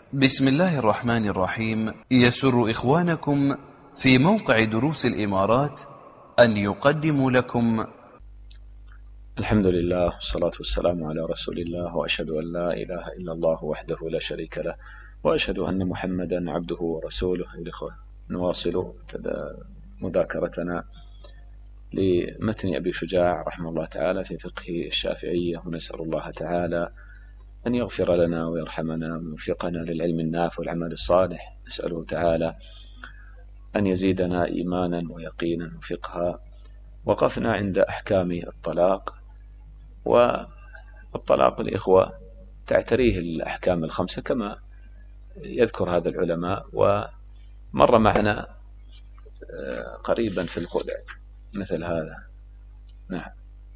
بسم الله الرحمن الرحيم. يسر إخوانكم في موقع دروس الإمارات أن يقدموا لكم الحمد لله والصلاة والسلام على رسول الله، وأشهد أن لا إله إلا الله وحده لا شريك له، وأشهد أن محمدا عبده ورسوله. الإخوة، نواصل مذاكرتنا لمتن أبي شجاع رحمه الله تعالى في فقه الشافعية، ونسأل الله تعالى أن يغفر لنا ويرحمنا ويوفقنا للعلم النافع والعمل الصالح. نسأله تعالى أن يزيدنا إيمانا ويقينا وفقها. وقفنا عند أحكام الطلاق، والطلاق الإخوة تعتريه الأحكام الخمسة كما يذكر هذا العلماء، ومر معنا قريبا في الخلع مثل هذا. نعم.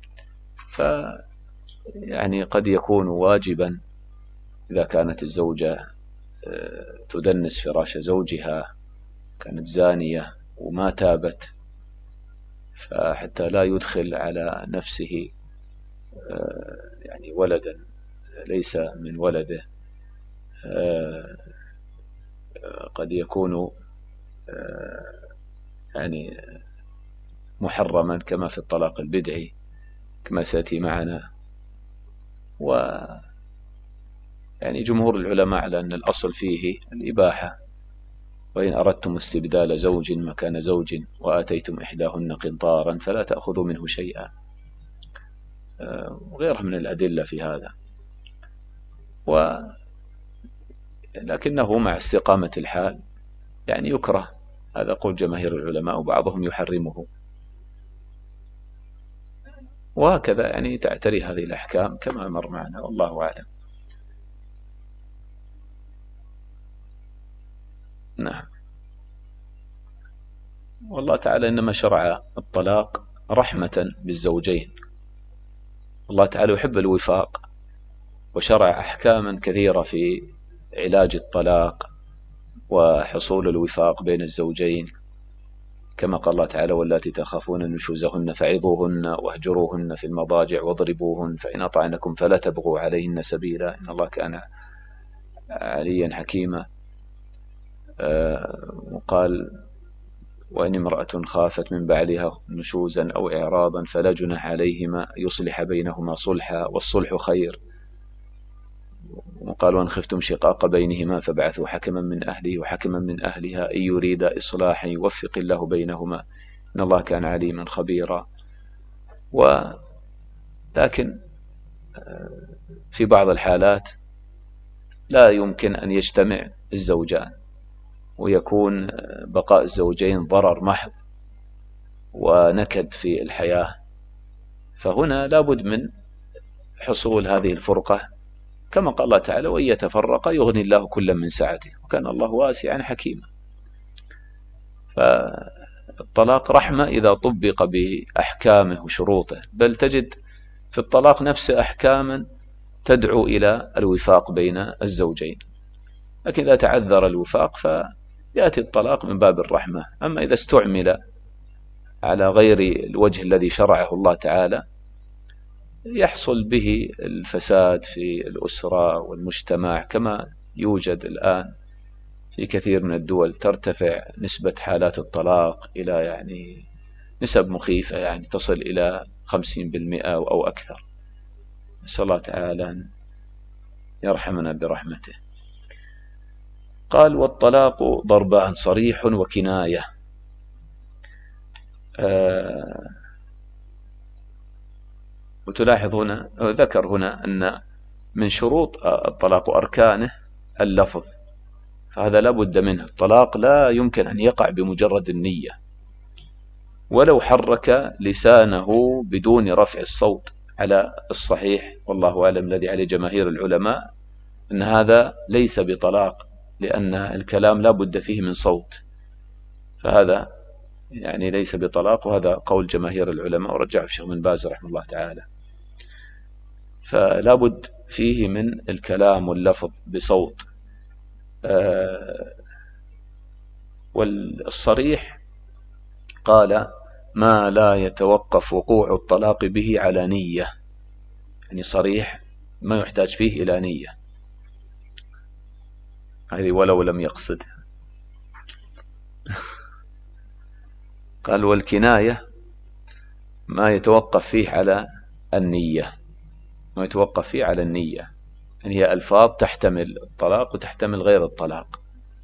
يعني قد يكون واجبا إذا كانت الزوجة تدنس فراش زوجها، كانت زانية وما تابت، فحتى لا يدخل على نفسه يعني ولدا ليس من ولده، قد يكون يعني محرما كما في الطلاق البدعي كما سيأتي معنا. يعني جمهور العلماء على أن الأصل فيه الإباحة، وإن أردتم استبدال زوج مكان زوج وآتيتم إحداهن قنطارا فلا تأخذوا منه شيئا، وغيرها من الأدلة في هذا. لكنه مع استقامة الحال يعني يكره، هذا قول جماهير العلماء، وبعضهم يحرمه، وهكذا يعني تعتري هذه الأحكام كما مر معنا، والله أعلم. نعم. والله تعالى إنما شرع الطلاق رحمة بالزوجين. الله تعالى يحب الوفاق، وشرع أحكاما كثيرة في علاج الطلاق وحصول الوفاق بين الزوجين، كما قال الله تعالى: واللاتي تخافون نشوزهن فعظوهن واهجروهن في المضاجع واضربوهن فإن أطعنكم فلا تبغوا عليهن سبيلا إن الله كان عليا حكيما. وقال: وإن امرأة خافت من بعلها نشوزا أو إعراضا فلا جناح عليهما يصلح بينهما صلحا والصلح خير. وقال: وإن خفتم شقاق بينهما فابعثوا حكما من أهله وحكما من أهلها إن يريد إصلاحا يوفق الله بينهما إن الله كان عليما خبيرا. لكن في بعض الحالات لا يمكن أن يجتمع الزوجان، ويكون بقاء الزوجين ضرر محض ونكد في الحياة، فهنا لابد من حصول هذه الفرقة، كما قال الله تعالى: وإن يتفرقا يغني الله كلا من سعته وكان الله واسعا حكيما. فالطلاق رحمة إذا طبق بأحكامه وشروطه، بل تجد في الطلاق نفسه أحكاما تدعو إلى الوفاق بين الزوجين، لكن إذا تعذر الوفاق فيأتي الطلاق من باب الرحمة. أما إذا استعمل على غير الوجه الذي شرعه الله تعالى يحصل به الفساد في الأسرة والمجتمع، كما يوجد الآن في كثير من الدول، ترتفع نسبة حالات الطلاق إلى يعني نسب مخيفة، يعني تصل إلى 50% أو أكثر. نسأل الله تعالى أن يرحمنا برحمته. قال: والطلاق ضربان صريح وكناية. وتلاحظ هنا ذكر هنا أن من شروط الطلاق وأركانه اللفظ، فهذا لا بد منه. الطلاق لا يمكن أن يقع بمجرد النية، ولو حرك لسانه بدون رفع الصوت على الصحيح، والله أعلم الذي عليه جماهير العلماء أن هذا ليس بطلاق، لأن الكلام لا بد فيه من صوت، فهذا يعني ليس بطلاق، وهذا قول جماهير العلماء ورجعه الشيخ بن باز رحمه الله تعالى. فلا بد فيه من الكلام واللفظ بصوت. والصريح قال: ما لا يتوقف وقوع الطلاق به على نية، يعني صريح ما يحتاج فيه إلى نية. هذه ولو لم يقصدها. قال والكناية ما يتوقف فيه على النية، ما يتوقف فيه على النية، يعني هي ألفاظ تحتمل الطلاق وتحتمل غير الطلاق،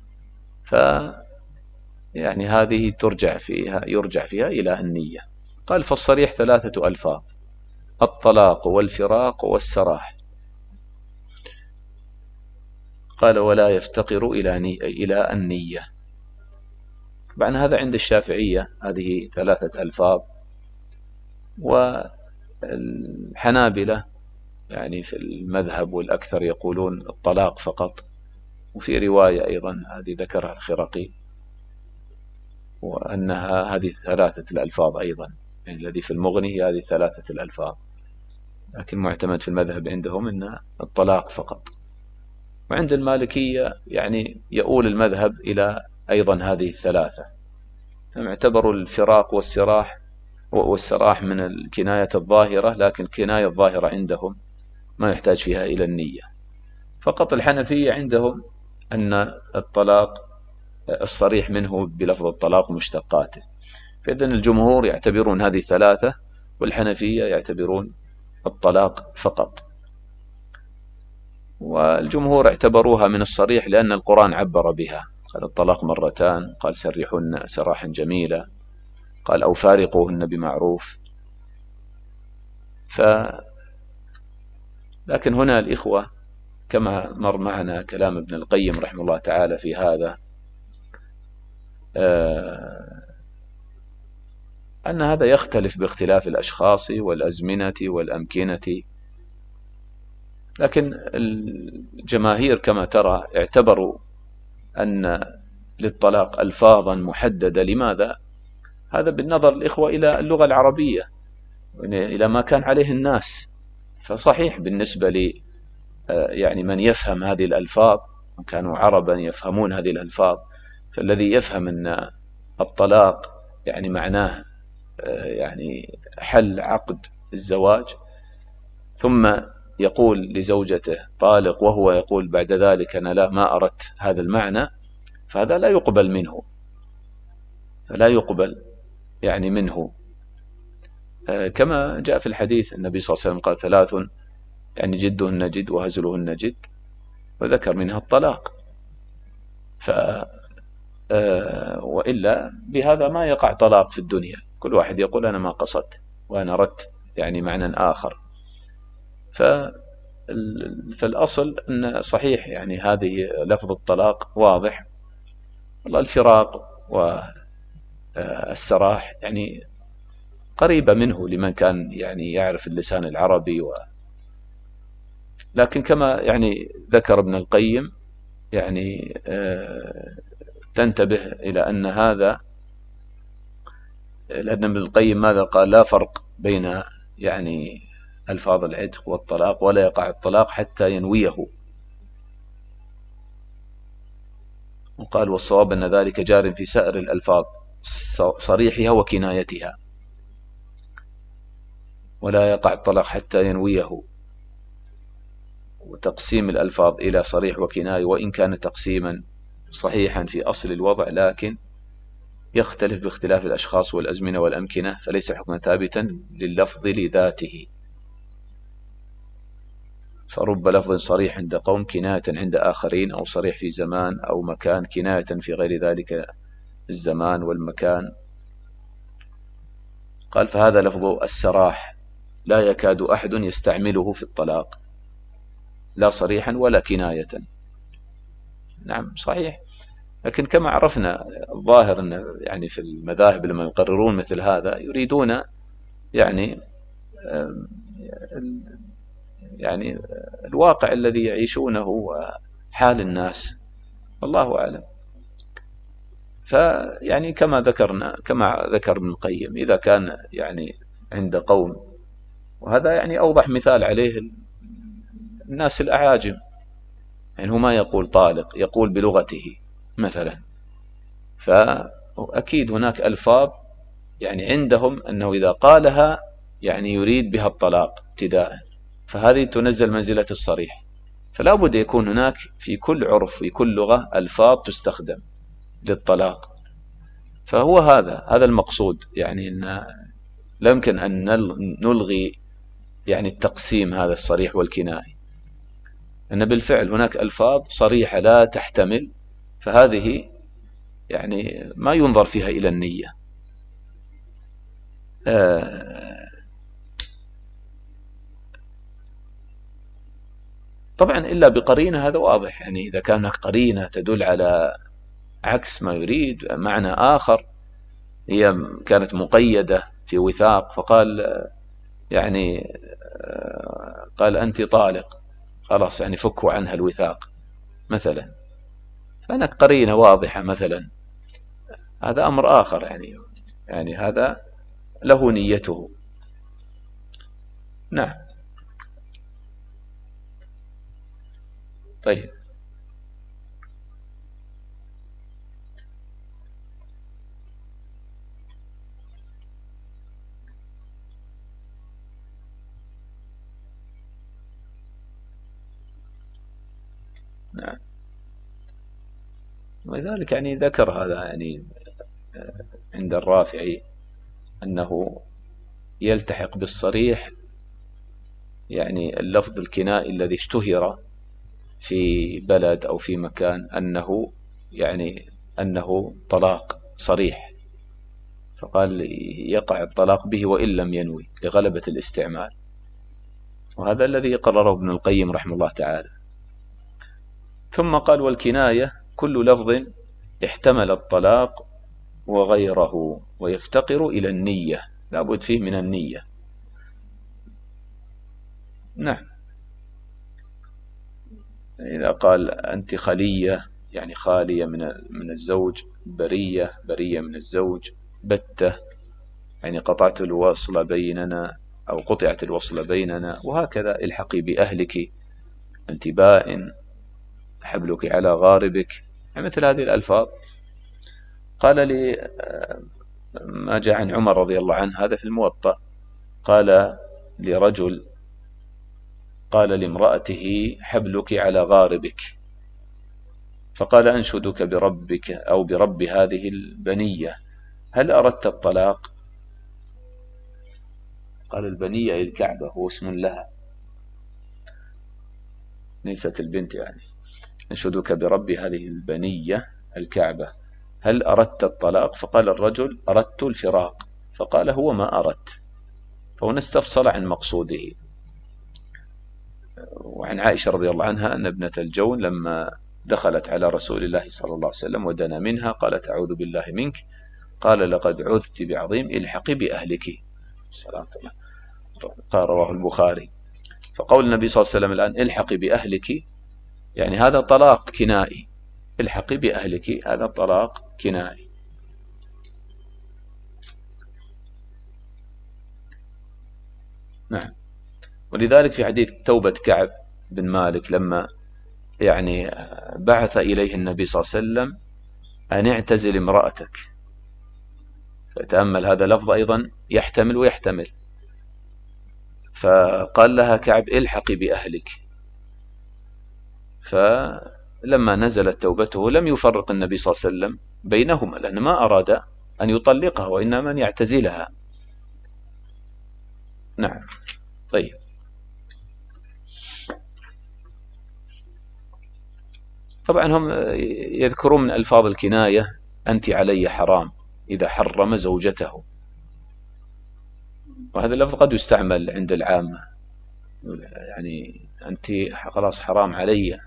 يعني هذه يرجع فيها إلى النية. قال فالصريح 3 ألفاظ: الطلاق والفراق والسراح. قال ولا يفتقر إلى النية. طبعا هذا عند الشافعية هذه 3 ألفاظ، والحنابلة يعني في المذهب والأكثر يقولون الطلاق فقط. وفي رواية أيضا هذه ذكرها الخرقي وأنها هذه 3 الألفاظ أيضا، يعني الذي في المغني هذه 3 الألفاظ، لكن معتمد في المذهب عندهم أن الطلاق فقط. وعند المالكية يعني يؤول المذهب إلى أيضا هذه 3، هم اعتبروا الفراق والسراح من الكناية الظاهرة، لكن الكناية الظاهرة عندهم ما يحتاج فيها إلى النية. فقط الحنفية عندهم أن الطلاق الصريح منه بلفظ الطلاق ومشتقاته، فإذن الجمهور يعتبرون هذه 3 والحنفية يعتبرون الطلاق فقط. والجمهور اعتبروها من الصريح لأن القرآن عبر بها، قال الطلاق 2 قال سرحن سراحا جميلا، قال أو فارقوهن بمعروف. لكن هنا الإخوة كما مر معنا كلام ابن القيم رحمه الله تعالى في هذا، أن هذا يختلف باختلاف الأشخاص والأزمنة والأمكنة، لكن الجماهير كما ترى اعتبروا أن للطلاق ألفاظا محددة. لماذا؟ هذا بالنظر الإخوة إلى اللغة العربية، إلى ما كان عليه الناس. فصحيح بالنسبة لي يعني من يفهم هذه الألفاظ، من كانوا عربا يفهمون هذه الألفاظ، فالذي يفهم أن الطلاق يعني معناه يعني حل عقد الزواج، ثم يقول لزوجته طالق وهو يقول بعد ذلك أنا لا ما أردت هذا المعنى، فهذا لا يقبل منه، فلا يقبل يعني منه. كما جاء في الحديث النبي صلى الله عليه وسلم قال 3 يعني جدهن جد وهزلهن جد، وذكر منها الطلاق. وإلا بهذا ما يقع طلاق في الدنيا، كل واحد يقول أنا ما قصدت وأنا أردت يعني معنى آخر. فالأصل أن صحيح يعني هذه لفظ الطلاق واضح. والله الفراق والسراح يعني قريبة منه لمن كان يعني يعرف اللسان العربي لكن كما يعني ذكر ابن القيم يعني تنتبه إلى أن هذا، لأن ابن القيم ماذا قال؟ لا فرق بين يعني ألفاظ العتق والطلاق، ولا يقع الطلاق حتى ينويه. وقال والصواب أن ذلك جار في سائر الألفاظ صريحها وكنايتها، ولا يقع الطلاق حتى ينويه. وتقسيم الألفاظ إلى صريح وكناية وإن كان تقسيما صحيحا في أصل الوضع، لكن يختلف باختلاف الأشخاص والأزمنة والأمكنة، فليس حكما ثابتا لللفظ لذاته. فرب لفظ صريح عند قوم كناية عند آخرين، أو صريح في زمان أو مكان كناية في غير ذلك الزمان والمكان. قال فهذا لفظ السراح لا يكاد أحد يستعمله في الطلاق، لا صريحا ولا كناية. نعم صحيح، لكن كما عرفنا الظاهر أن يعني في المذاهب لما يقررون مثل هذا يريدون يعني الواقع الذي يعيشونه وحال الناس، والله أعلم. فيعني كما ذكر ابن القيم، إذا كان يعني عند قوم، وهذا يعني أوضح مثال عليه الناس الأعاجم، يعني هو ما يقول طالق، يقول بلغته مثلا، فأكيد هناك ألفاظ يعني عندهم أنه إذا قالها يعني يريد بها الطلاق ابتداء، فهذه تنزل منزلة الصريح. فلا بد يكون هناك في كل عرف في كل لغة ألفاظ تستخدم للطلاق. فهو هذا المقصود، يعني أن لا يمكن أن نلغي يعني التقسيم هذا الصريح والكنائي، أن بالفعل هناك ألفاظ صريحة لا تحتمل، فهذه يعني ما ينظر فيها إلى النية. طبعا إلا بقرينة، هذا واضح، يعني إذا كان هناك قرينة تدل على عكس ما يريد، معنى آخر، هي كانت مقيدة في وثاق فقال يعني قال أنت طالق، خلاص يعني فكوا عنها الوثاق مثلا، فهناك قرينة واضحة مثلا، هذا أمر آخر، يعني هذا له نيته. نعم. طيب، نعم. ولذلك يعني ذكر هذا يعني عند الرافعي أنه يلتحق بالصريح يعني اللفظ الكنائي الذي اشتهر في بلد أو في مكان أنه طلاق صريح، فقال يقع الطلاق به وإن لم ينوي لغلبة الاستعمال، وهذا الذي قرره ابن القيم رحمه الله تعالى. ثم قال والكناية كل لفظ احتمل الطلاق وغيره ويفتقر إلى النية، لا بد فيه من النية. نعم. إذا قال أنت خلية يعني خالية من الزوج، برية من الزوج، بتة يعني قطعت الوصل بيننا أو قطعت الوصل بيننا، وهكذا الحقي بأهلك، أنت بائن، حبلك على غاربك، يعني مثل هذه الألفاظ. قال لي ما جاء عن عمر رضي الله عنه، هذا في الموطأ، قال لرجل قال لامرأته حبلك على غاربك، فقال أنشدك بربك أو برب هذه البنية هل أردت الطلاق؟ قال البنية الكعبة، هو اسم لها ليست البنت، يعني أنشدك برب هذه البنية الكعبة هل أردت الطلاق؟ فقال الرجل أردت الفراق، فقال هو ما أردت، فهنا استفصل عن مقصوده. وعن عائشة رضي الله عنها أن ابنة الجون لما دخلت على رسول الله صلى الله عليه وسلم ودنا منها قالت أعوذ بالله منك، قال لقد عذت بعظيم الحقي بأهلك، سلام الله، قال رواه البخاري. فقول النبي صلى الله عليه وسلم الآن الحقي بأهلك، يعني هذا طلاق كنائي، الحقي بأهلك هذا طلاق كنائي. نعم. ولذلك في حديث توبة كعب بن مالك لما يعني بعث إليه النبي صلى الله عليه وسلم أن اعتزل امرأتك، فتأمل هذا لفظ أيضا يحتمل ويحتمل، فقال لها كعب الحقي بأهلك، فلما نزلت توبته لم يفرق النبي صلى الله عليه وسلم بينهما، لأن ما أراد أن يطلقها وإنما أن يعتزلها. نعم. طيب، طبعا هم يذكرون من ألفاظ الكناية أنت علي حرام إذا حرم زوجته، وهذا اللفظ قد يستعمل عند العامة، يعني أنت خلاص حرام علي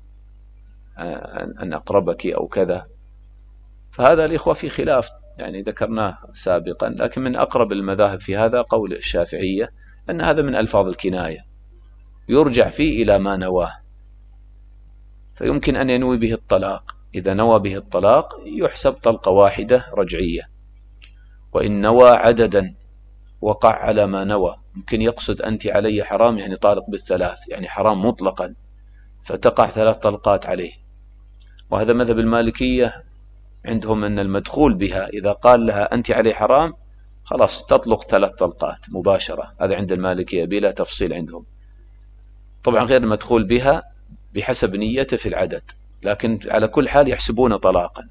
أن أقربك أو كذا، فهذا الإخوة في خلاف يعني ذكرناه سابقا، لكن من أقرب المذاهب في هذا قول الشافعية أن هذا من ألفاظ الكناية يرجع فيه إلى ما نواه، فيمكن أن ينوي به الطلاق، إذا نوى به الطلاق يحسب طلقة واحدة رجعية، وإن نوى عددا وقع على ما نوى، ممكن يقصد أنت علي حرام يعني طالق بالثلاث، يعني حرام مطلقا، فتقع 3 طلقات عليه. وهذا مذهب المالكية، عندهم أن المدخول بها إذا قال لها أنت علي حرام خلاص تطلق 3 طلقات مباشرة، هذا عند المالكية بلا تفصيل عندهم. طبعا غير المدخول بها بحسب نيته في العدد، لكن على كل حال يحسبون طلاقا.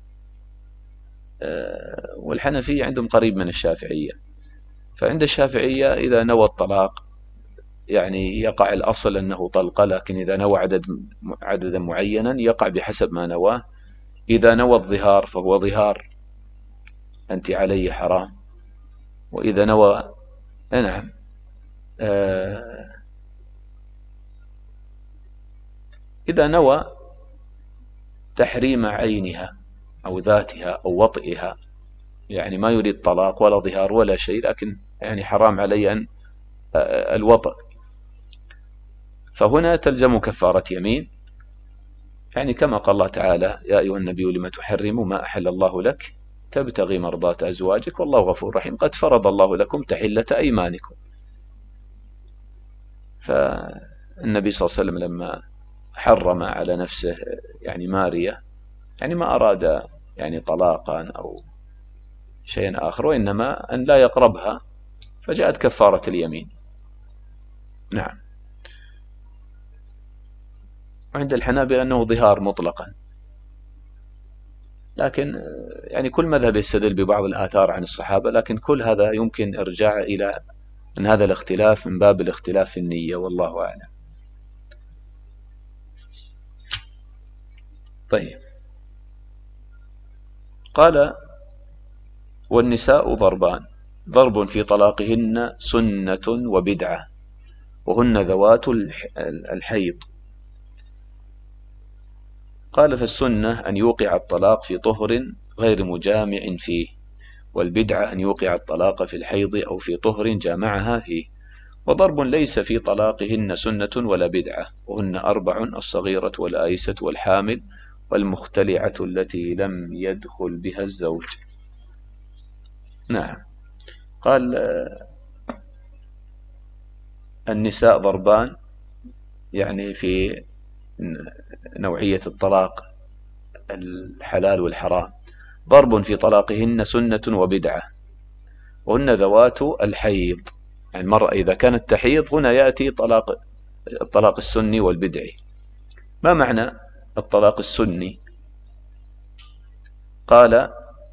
والحنفية عندهم قريب من الشافعية. فعند الشافعية إذا نوى الطلاق يعني يقع الأصل أنه طلقة، لكن إذا نوى عددا معينا يقع بحسب ما نواه. إذا نوى الظهار فهو ظهار، أنت علي حرام. وإذا نوى نعم إذا نوى تحريم عينها أو ذاتها أو وطئها، يعني ما يريد طلاق ولا ظهار ولا شيء، لكن يعني حرام علي أن الوطئ، فهنا تلزم كفارة يمين، يعني كما قال الله تعالى: يا أيها النبي لم تحرم ما أحل الله لك تبتغي مرضات أزواجك والله غفور رحيم قد فرض الله لكم تحلة أيمانكم. فالنبي صلى الله عليه وسلم لما حرم على نفسه يعني مارية، يعني ما أراد يعني طلاقا أو شيئا آخر، وإنما أن لا يقربها، فجاءت كفارة اليمين. نعم. وعند الحنابلة أنه ظهار مطلقا، لكن يعني كل مذهب يستدل ببعض الآثار عن الصحابة، لكن كل هذا يمكن إرجاع إلى أن هذا الاختلاف من باب الاختلاف في النية، والله أعلم. طيب، قال: والنساء ضربان، ضرب في طلاقهن سنة وبدعة وهن ذوات الحيض. قال: فالسنة أن يوقع الطلاق في طهر غير مجامع فيه، والبدعة أن يوقع الطلاق في الحيض أو في طهر جامعها فيه. وضرب ليس في طلاقهن سنة ولا بدعة، وهن 4: الصغيرة والآيسة والحامل والمختلعة التي لم يدخل بها الزوج. نعم. قال: النساء ضربان، يعني في نوعية الطلاق الحلال والحرام. ضرب في طلاقهن سنة وبدعة وهن ذوات الحيض، يعني المرأة إذا كانت تحيض هنا يأتي الطلاق السني والبدعي. ما معنى الطلاق السني؟ قال: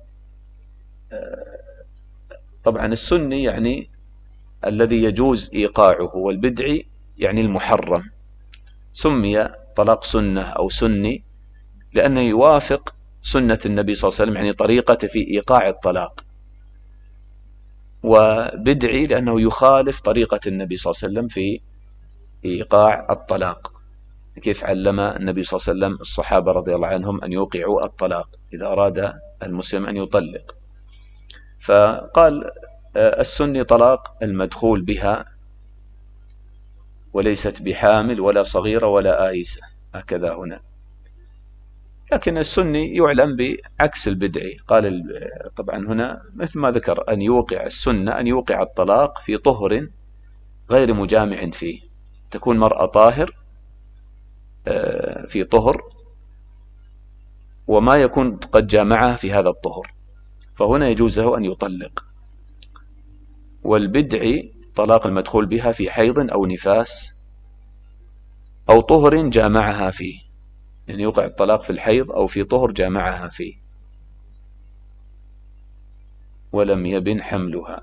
طبعا السني يعني الذي يجوز إيقاعه، والبدعي يعني المحرم. سمي طلاق سنة أو سني لأنه يوافق سنة النبي صلى الله عليه وسلم، يعني طريقته في إيقاع الطلاق. وبدعي لأنه يخالف طريقة النبي صلى الله عليه وسلم في إيقاع الطلاق، كيف علم النبي صلى الله عليه وسلم الصحابة رضي الله عنهم أن يوقعوا الطلاق إذا أراد المسلم أن يطلق. فقال: السني طلاق المدخول بها وليست بحامل ولا صغيرة ولا آيسة، هكذا هنا. لكن السني يعلم بعكس البدعي. قال طبعا هنا مثل ما ذكر أن يوقع السنة أن يوقع الطلاق في طهر غير مجامع فيه، تكون مرأة طاهر في طهر وما يكون قد جامعها في هذا الطهر، فهنا يجوز له أن يطلق. والبدعي طلاق المدخول بها في حيض أو نفاس أو طهر جامعها فيه، يعني يوقع الطلاق في الحيض أو في طهر جامعها فيه ولم يبن حملها.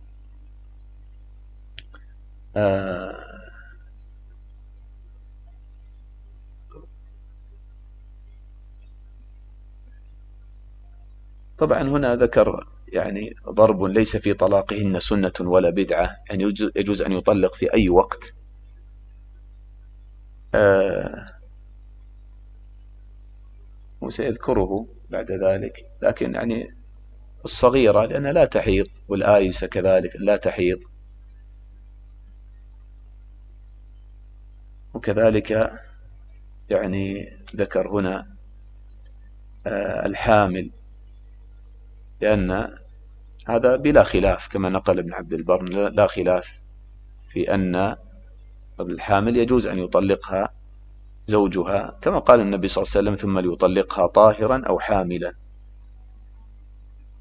طبعا هنا ذكر يعني ضرب ليس في طلاقهن سنة ولا بدعة، يعني يجوز أن يطلق في أي وقت. وسيذكره بعد ذلك. لكن يعني الصغيرة لأنها لا تحيض، والآيسة كذلك لا تحيض، وكذلك يعني ذكر هنا الحامل، لأن هذا بلا خلاف كما نقل ابن عبد البر، لا خلاف في أن الحامل يجوز أن يطلقها زوجها، كما قال النبي صلى الله عليه وسلم: ثم ليطلقها طاهرا أو حاملا،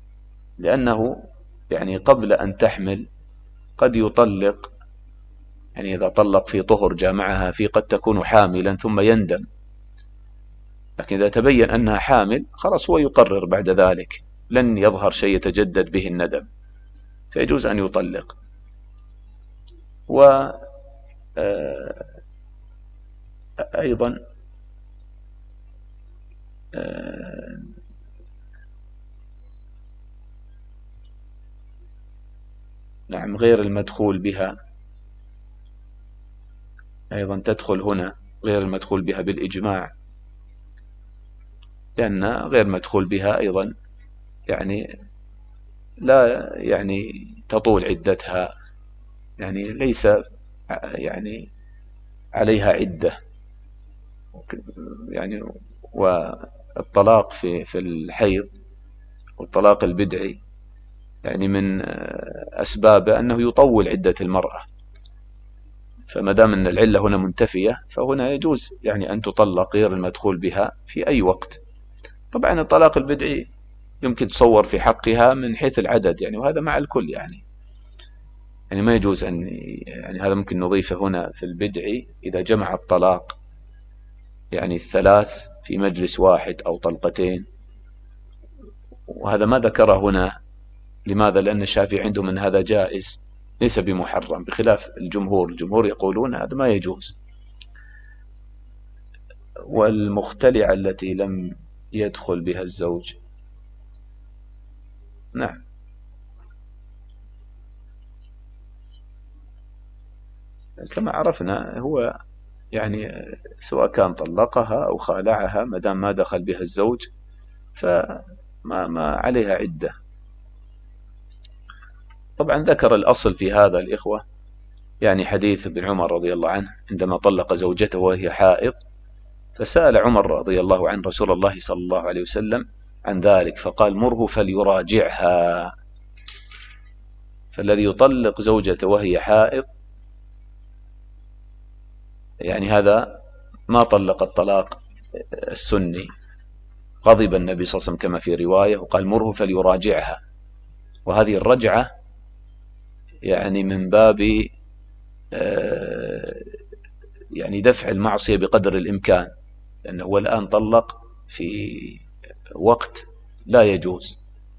لأنه يعني قبل أن تحمل قد يطلق يعني إذا طلق في طهر جامعها فيه قد تكون حاملا ثم يندم، لكن إذا تبين أنها حامل خلاص هو يقرر بعد ذلك، لن يظهر شيء يتجدد به الندم، فيجوز أن يطلق. أيضا نعم غير المدخول بها أيضا تدخل هنا، غير المدخول بها بالإجماع، لأن غير مدخول بها أيضا يعني لا يعني تطول عدتها، يعني ليس يعني عليها عدة يعني. والطلاق في الحيض والطلاق البدعي يعني من أسبابه أنه يطول عدة المرأة، فما دام أن العلة هنا منتفية فهنا يجوز يعني أن تطلق غير المدخول بها في أي وقت. طبعا الطلاق البدعي يمكن تصور في حقها من حيث العدد يعني، وهذا مع الكل يعني ما يجوز أن يعني هذا ممكن نضيفه هنا في البدعي إذا جمع الطلاق يعني الثلاث في مجلس واحد أو طلقتين، وهذا ما ذكره هنا. لماذا؟ لأن الشافعي عندهم أن هذا جائز ليس بمحرم، بخلاف الجمهور يقولون هذا ما يجوز. والمختلعة التي لم يدخل بها الزوج، نعم كما عرفنا هو يعني سواء كان طلقها أو خالعها ما دام ما دخل بها الزوج فما عليها عدة. طبعا ذكر الأصل في هذا الإخوة يعني حديث ابن عمر رضي الله عنه عندما طلق زوجته وهي حائض، فسأل عمر رضي الله عنه رسول الله صلى الله عليه وسلم عن ذلك فقال مره فليراجعها. فالذي يطلق زوجته وهي حائض يعني هذا ما طلق الطلاق السني، غضب النبي صلى الله عليه وسلم كما في رواية وقال مره فليراجعها، وهذه الرجعة يعني من باب يعني دفع المعصية بقدر الإمكان، لأنه هو الآن طلق في وقت لا يجوز،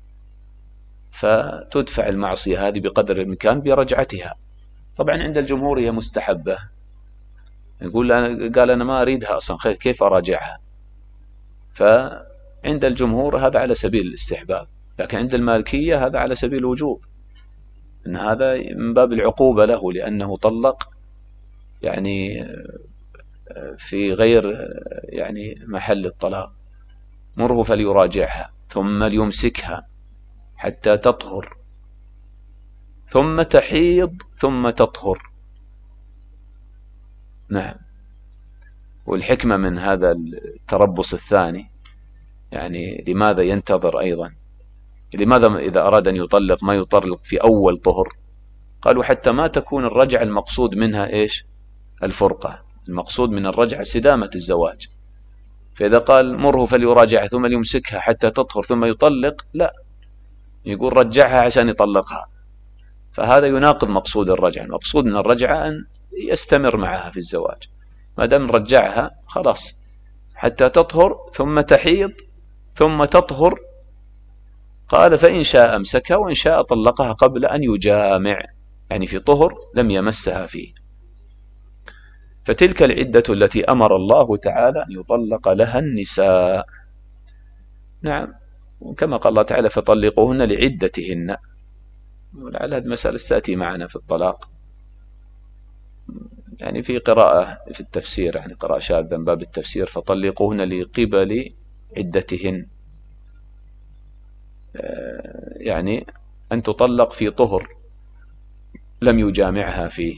فتدفع المعصية هذه بقدر الإمكان برجعتها. طبعا عند الجمهور هي مستحبة، يقول قال أنا ما أريدها أصلا كيف أراجعها، فعند الجمهور هذا على سبيل الاستحباب، لكن عند المالكية هذا على سبيل الوجوب، أن هذا من باب العقوبة له لأنه طلق يعني في غير يعني محل الطلاق. مره فليراجعها ثم ليمسكها حتى تطهر ثم تحيض ثم تطهر. نعم. والحكمة من هذا التربص الثاني يعني لماذا ينتظر أيضا؟ لماذا إذا أراد أن يطلق ما يطلق في أول طهر؟ قالوا حتى ما تكون الرجعة المقصود منها إيش؟ الفرقة، المقصود من الرجعة استدامة الزواج. فإذا قال مره فليراجعها ثم ليمسكها حتى تطهر ثم يطلق، لا، يقول رجعها عشان يطلقها، فهذا يناقض مقصود الرجعة. المقصود من الرجعة أن يستمر معها في الزواج، ما دام رجعها خلاص حتى تطهر ثم تحيض ثم تطهر. قال فإن شاء أمسكها وإن شاء طلقها قبل أن يجامع، يعني في طهر لم يمسها فيه. فتلك العدة التي أمر الله تعالى أن يطلق لها النساء. نعم. كما قال الله تعالى فطلقوهن لعدتهن، ولعل هذه المسألة ستأتي معنا في الطلاق يعني في قراءة في التفسير، يعني قراءة شاذة من باب التفسير فطلقوهن لقبل عدتهن، يعني أن تطلق في طهر لم يجامعها فيه،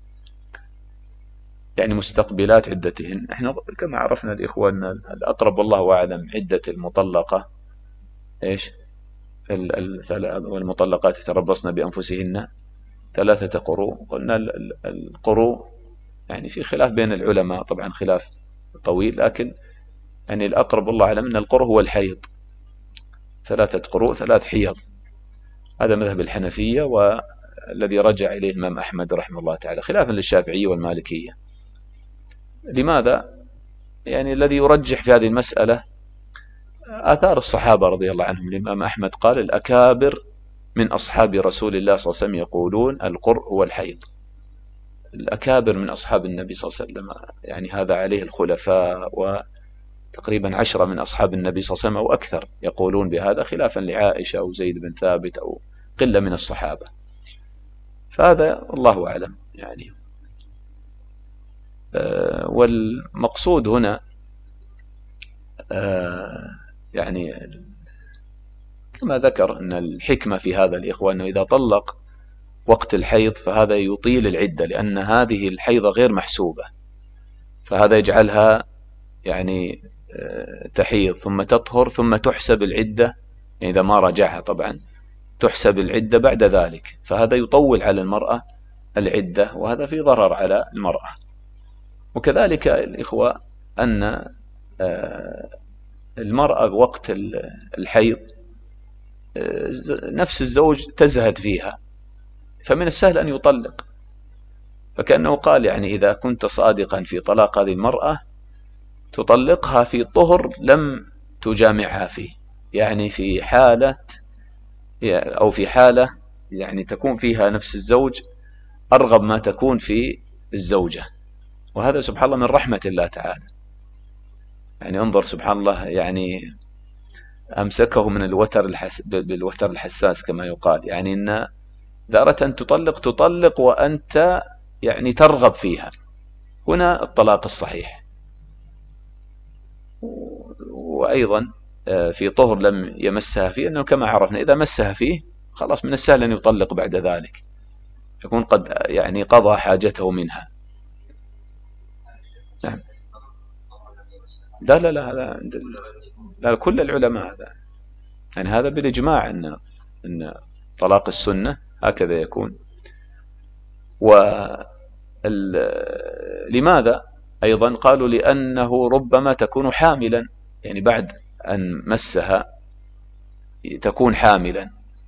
يعني مستقبلات عدتهن. احنا كما عرفنا الإخوان الأقرب والله أعلم عدة المطلقة إيش؟ والمطلقات يتربصن بأنفسهن 3 قروء. قلنا القروء يعني في خلاف بين العلماء، طبعا خلاف طويل، لكن يعني الأقرب والله أعلم أن القروء هو الحيض، 3 قروء 3 حيض، هذا مذهب الحنفية الذي رجع إليه الإمام أحمد رحمه الله تعالى، خلافا للشافعية والمالكية. لماذا؟ يعني الذي يرجح في هذه المسألة آثار الصحابة رضي الله عنهم. الإمام أحمد قال: الأكابر من أصحاب رسول الله صلى الله عليه وسلم يقولون القرء هو الحيض. الأكابر من أصحاب النبي صلى الله عليه وسلم، يعني هذا عليه الخلفاء وتقريبا 10 من أصحاب النبي صلى الله عليه وسلم أو أكثر يقولون بهذا، خلافا لعائشة أو زيد بن ثابت أو قلة من الصحابة. فهذا الله أعلم يعني. والمقصود هنا يعني كما ذكر أن الحكمة في هذا الإخوة أنه إذا طلق وقت الحيض فهذا يطيل العدة، لأن هذه الحيضة غير محسوبة، فهذا يجعلها يعني تحيض ثم تطهر ثم تحسب العدة، يعني إذا ما رجعها طبعا تحسب العدة بعد ذلك، فهذا يطول على المرأة العدة، وهذا في ضرر على المرأة. وكذلك الإخوة أن المرأة بوقت الحيض نفس الزوج تزهد فيها، فمن السهل أن يطلق، فكأنه قال يعني إذا كنت صادقا في طلاق هذه المرأة تطلقها في طهر لم تجامعها فيه، يعني في حالة أو في حالة يعني تكون فيها نفس الزوج أرغب ما تكون في الزوجة. وهذا سبحان الله من رحمة الله تعالى. يعني انظر سبحان الله، يعني أمسكه من بالوتر الحساس كما يقال، يعني إن إذا أردت أن تطلق وأنت يعني ترغب فيها، هنا الطلاق الصحيح. وأيضا في طهر لم يمسها فيه، أنه كما عرفنا إذا مسها فيه خلاص من السهل أن يطلق بعد ذلك، يكون قد يعني قضى حاجته منها. نعم. لا كل العلماء هذا، يعني هذا بالإجماع أن طلاق السنة هكذا يكون. لماذا أيضا؟ قالوا لأنه ربما تكون حاملا، يعني بعد أن مسها تكون حاملا،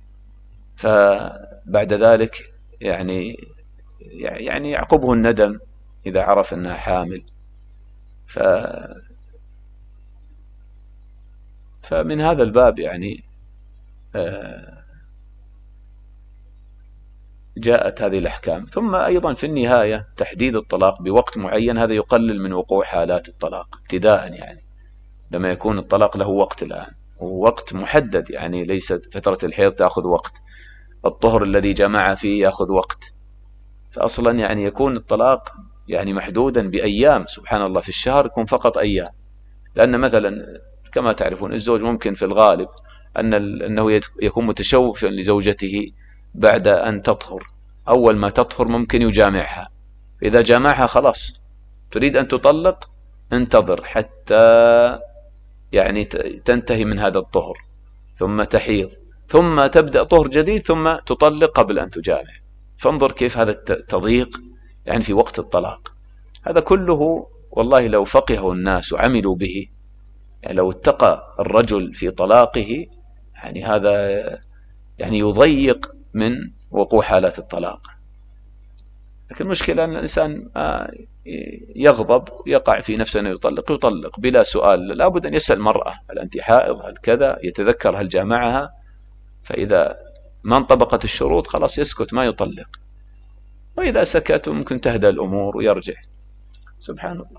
فبعد ذلك يعني يعقبه الندم إذا عرف أنها حامل. فمن هذا الباب يعني جاءت هذه الأحكام. ثم أيضا في النهاية تحديد الطلاق بوقت معين، هذا يقلل من وقوع حالات الطلاق ابتداء، يعني لما يكون الطلاق له وقت الآن ووقت محدد، يعني ليست فترة الحيض تأخذ وقت، الطهر الذي جمع فيه يأخذ وقت، فأصلا يعني يكون الطلاق يعني محدودا بأيام. سبحان الله في الشهر يكون فقط أيام، لأن مثلا كما تعرفون الزوج ممكن في الغالب أنه يكون متشوفا لزوجته بعد أن تطهر، أول ما تطهر ممكن يجامعها، إذا جامعها خلاص تريد أن تطلق، انتظر حتى يعني تنتهي من هذا الطهر ثم تحيض ثم تبدأ طهر جديد ثم تطلق قبل أن تجامع. فانظر كيف هذا التضييق يعني في وقت الطلاق. هذا كله والله لو فقهه الناس وعملوا به، يعني لو اتقى الرجل في طلاقه، يعني هذا يعني يضيق من وقوع حالات الطلاق. لكن المشكلة أن الإنسان يغضب يقع في نفسه أنه يطلق بلا سؤال. لابد أن يسأل المرأة هل أنت حائض، هل كذا، يتذكر هل جامعها، فإذا ما انطبقت الشروط خلاص يسكت ما يطلق، وإذا سكت ممكن تهدى الأمور ويرجع. سبحان الله.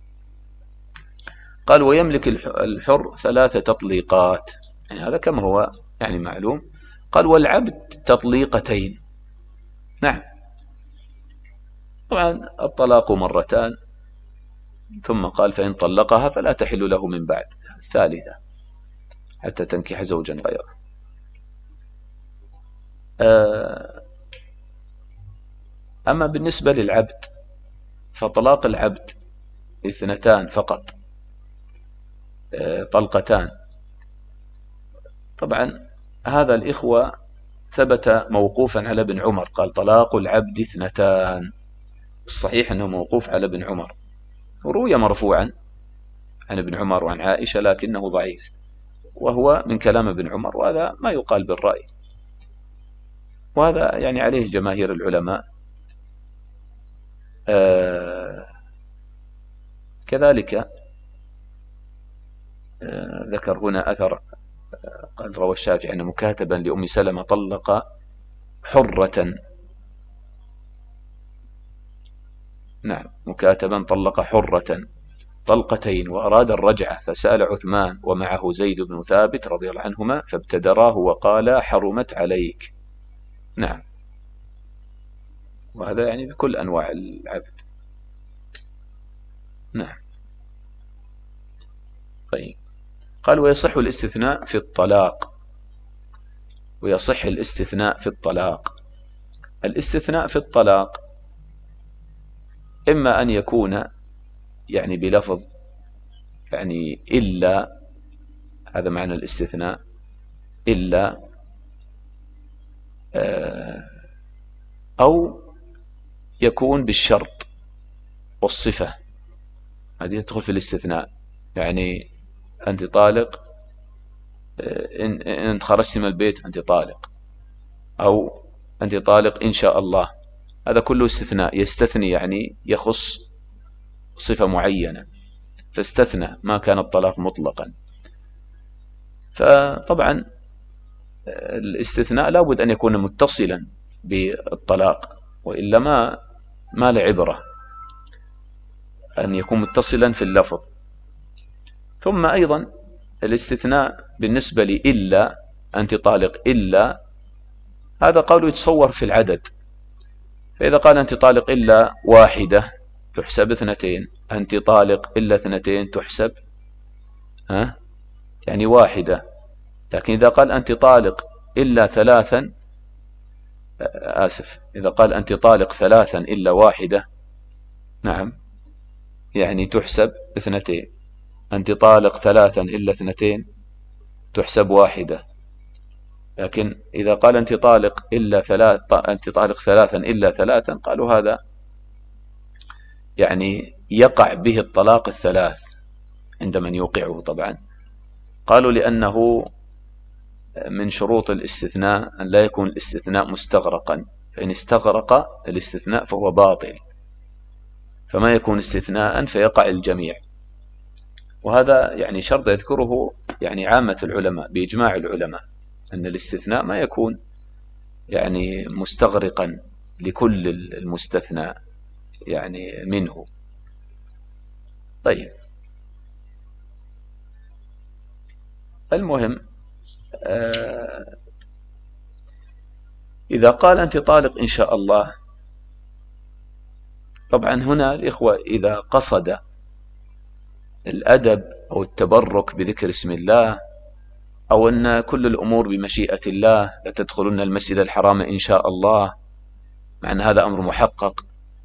قال ويملك الحر 3 تطليقات، يعني هذا كما هو يعني معلوم. قال والعبد تطليقتين. نعم، طبعا الطلاق 2 مرتان، ثم قال فإن طلقها فلا تحل له من بعد 3 حتى تنكح زوجا غيره. أما بالنسبة للعبد فطلاق العبد 2 فقط، طلقتان. طبعا هذا الإخوة ثبت موقوفا على ابن عمر، قال طلاق العبد 2. الصحيح أنه موقوف على ابن عمر، وروي مرفوعا عن ابن عمر وعن عائشة لكنه ضعيف، وهو من كلام ابن عمر، وهذا ما يقال بالرأي. وهذا يعني عليه جماهير العلماء. كذلك ذكر هنا أثر، قال روى الشافعي أن مكاتبا لأم سلمة طلق حرة، نعم مكاتبا طلق حرة طلقتين وأراد الرجعة، فسأل عثمان ومعه زيد بن ثابت رضي الله عنهما فابتدراه وقالا حرمت عليك. نعم، وهذا يعني بكل أنواع العبد. نعم. طيب، قال ويصح الاستثناء في الطلاق، ويصح الاستثناء في الطلاق. الاستثناء في الطلاق إما أن يكون يعني بلفظ يعني إلا، هذا معنى الاستثناء، إلا، أو يكون بالشرط والصفة، هذه تدخل في الاستثناء. يعني أنت طالق، إن أنت خرجت من البيت أنت طالق، أو أنت طالق إن شاء الله، هذا كله استثناء، يستثني يعني يخص صفة معينة، فاستثنى ما كان الطلاق مطلقا. فطبعا الاستثناء لا بد أن يكون متصلا بالطلاق، وإلا ما له عبرة، أن يكون متصلا في اللفظ. ثم أيضا الاستثناء بالنسبة لإلا، أنت طالق إلا، هذا قوله يتصور في العدد، فإذا قال أنت طالق إلا واحدة تحسب اثنتين، أنت طالق إلا اثنتين تحسب يعني واحدة. لكن إذا قال أنت طالق إلا ثلاثا، إذا قال أنت طالق ثلاثا إلا واحدة، نعم، يعني تحسب اثنتين. أنت طالق ثلاثا إلا اثنتين تحسب واحدة. لكن إذا قال أنت طالق أنت طالق ثلاثا إلا ثلاثا، قالوا هذا يعني يقع به الطلاق الثلاث عند من يوقعه. طبعا قالوا لأنه من شروط الاستثناء أن لا يكون الاستثناء مستغرقا، فإن استغرق الاستثناء فهو باطل، فما يكون استثناء فيقع الجميع. وهذا يعني شرط يذكره يعني عامة العلماء بإجماع العلماء، أن الاستثناء ما يكون يعني مستغرقا لكل المستثنى يعني منه. طيب، المهم إذا قال أنت طالق إن شاء الله، طبعا هنا الإخوة إذا قصد الأدب أو التبرك بذكر اسم الله، أو أن كل الأمور بمشيئة الله، لتدخلن المسجد الحرام إن شاء الله، مع أن هذا أمر محقق،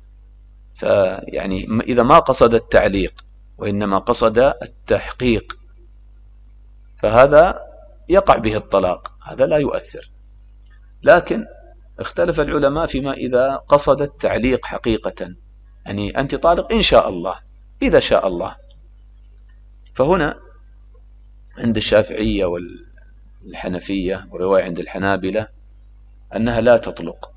فيعني إذا ما قصد التعليق وإنما قصد التحقيق، فهذا يقع به الطلاق، هذا لا يؤثر. لكن اختلف العلماء فيما إذا قصد التعليق حقيقة، يعني أنت طالق إن شاء الله، إذا شاء الله. فهنا عند الشافعية والحنفية ورواية عند الحنابلة أنها لا تطلق،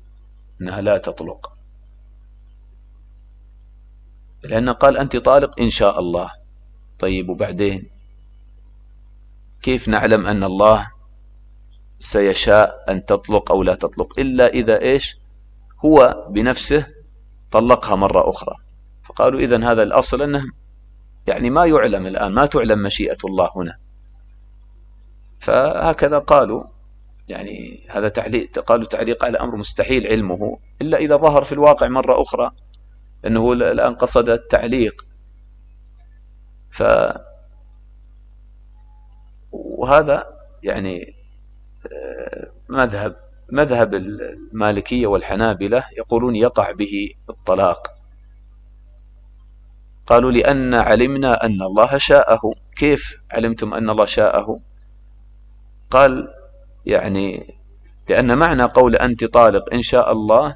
لأن قال أنت طالق إن شاء الله. طيب، وبعدين كيف نعلم أن الله سيشاء أن تطلق أو لا تطلق إلا إذا إيش هو بنفسه طلقها مرة أخرى؟ فقالوا إذن هذا الأصل أنه يعني ما يعلم الآن، ما تعلم مشيئة الله هنا. فهكذا قالوا، يعني هذا قالوا تعليق على أمر مستحيل علمه إلا إذا ظهر في الواقع مرة أخرى أنه الآن قصد التعليق. وهذا يعني مذهب المالكية والحنابلة يقولون يقع به الطلاق. قالوا لأن علمنا أن الله شاءه. كيف علمتم أن الله شاءه؟ قال يعني لأن معنى قول أنت طالق إن شاء الله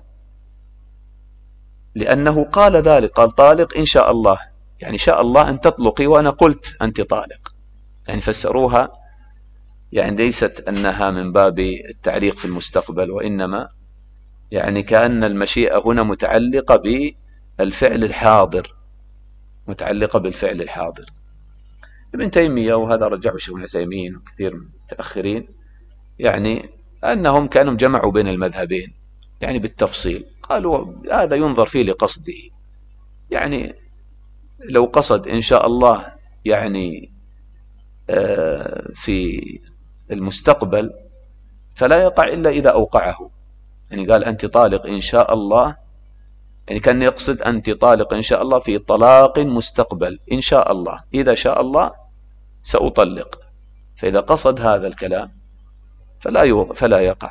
لأنه قال ذلك، قال طالق إن شاء الله، يعني شاء الله أن تطلقي وأنا قلت أنت طالق، يعني فسروها يعني ليست أنها من باب التعليق في المستقبل، وإنما يعني كأن المشيئة هنا متعلقة بالفعل الحاضر، متعلقة بالفعل الحاضر. ابن تيمية، وهذا رجعه الشيخ ابن عثيمين وكثير من المتأخرين، يعني أنهم كانوا جمعوا بين المذهبين يعني بالتفصيل، قالوا هذا ينظر فيه لقصده، يعني لو قصد إن شاء الله يعني في المستقبل فلا يقع إلا إذا أوقعه. يعني قال أنت طالق إن شاء الله، يعني كان يقصد أنت طالق إن شاء الله في طلاق مستقبل، إن شاء الله إذا شاء الله سأطلق. فإذا قصد هذا الكلام فلا يقع.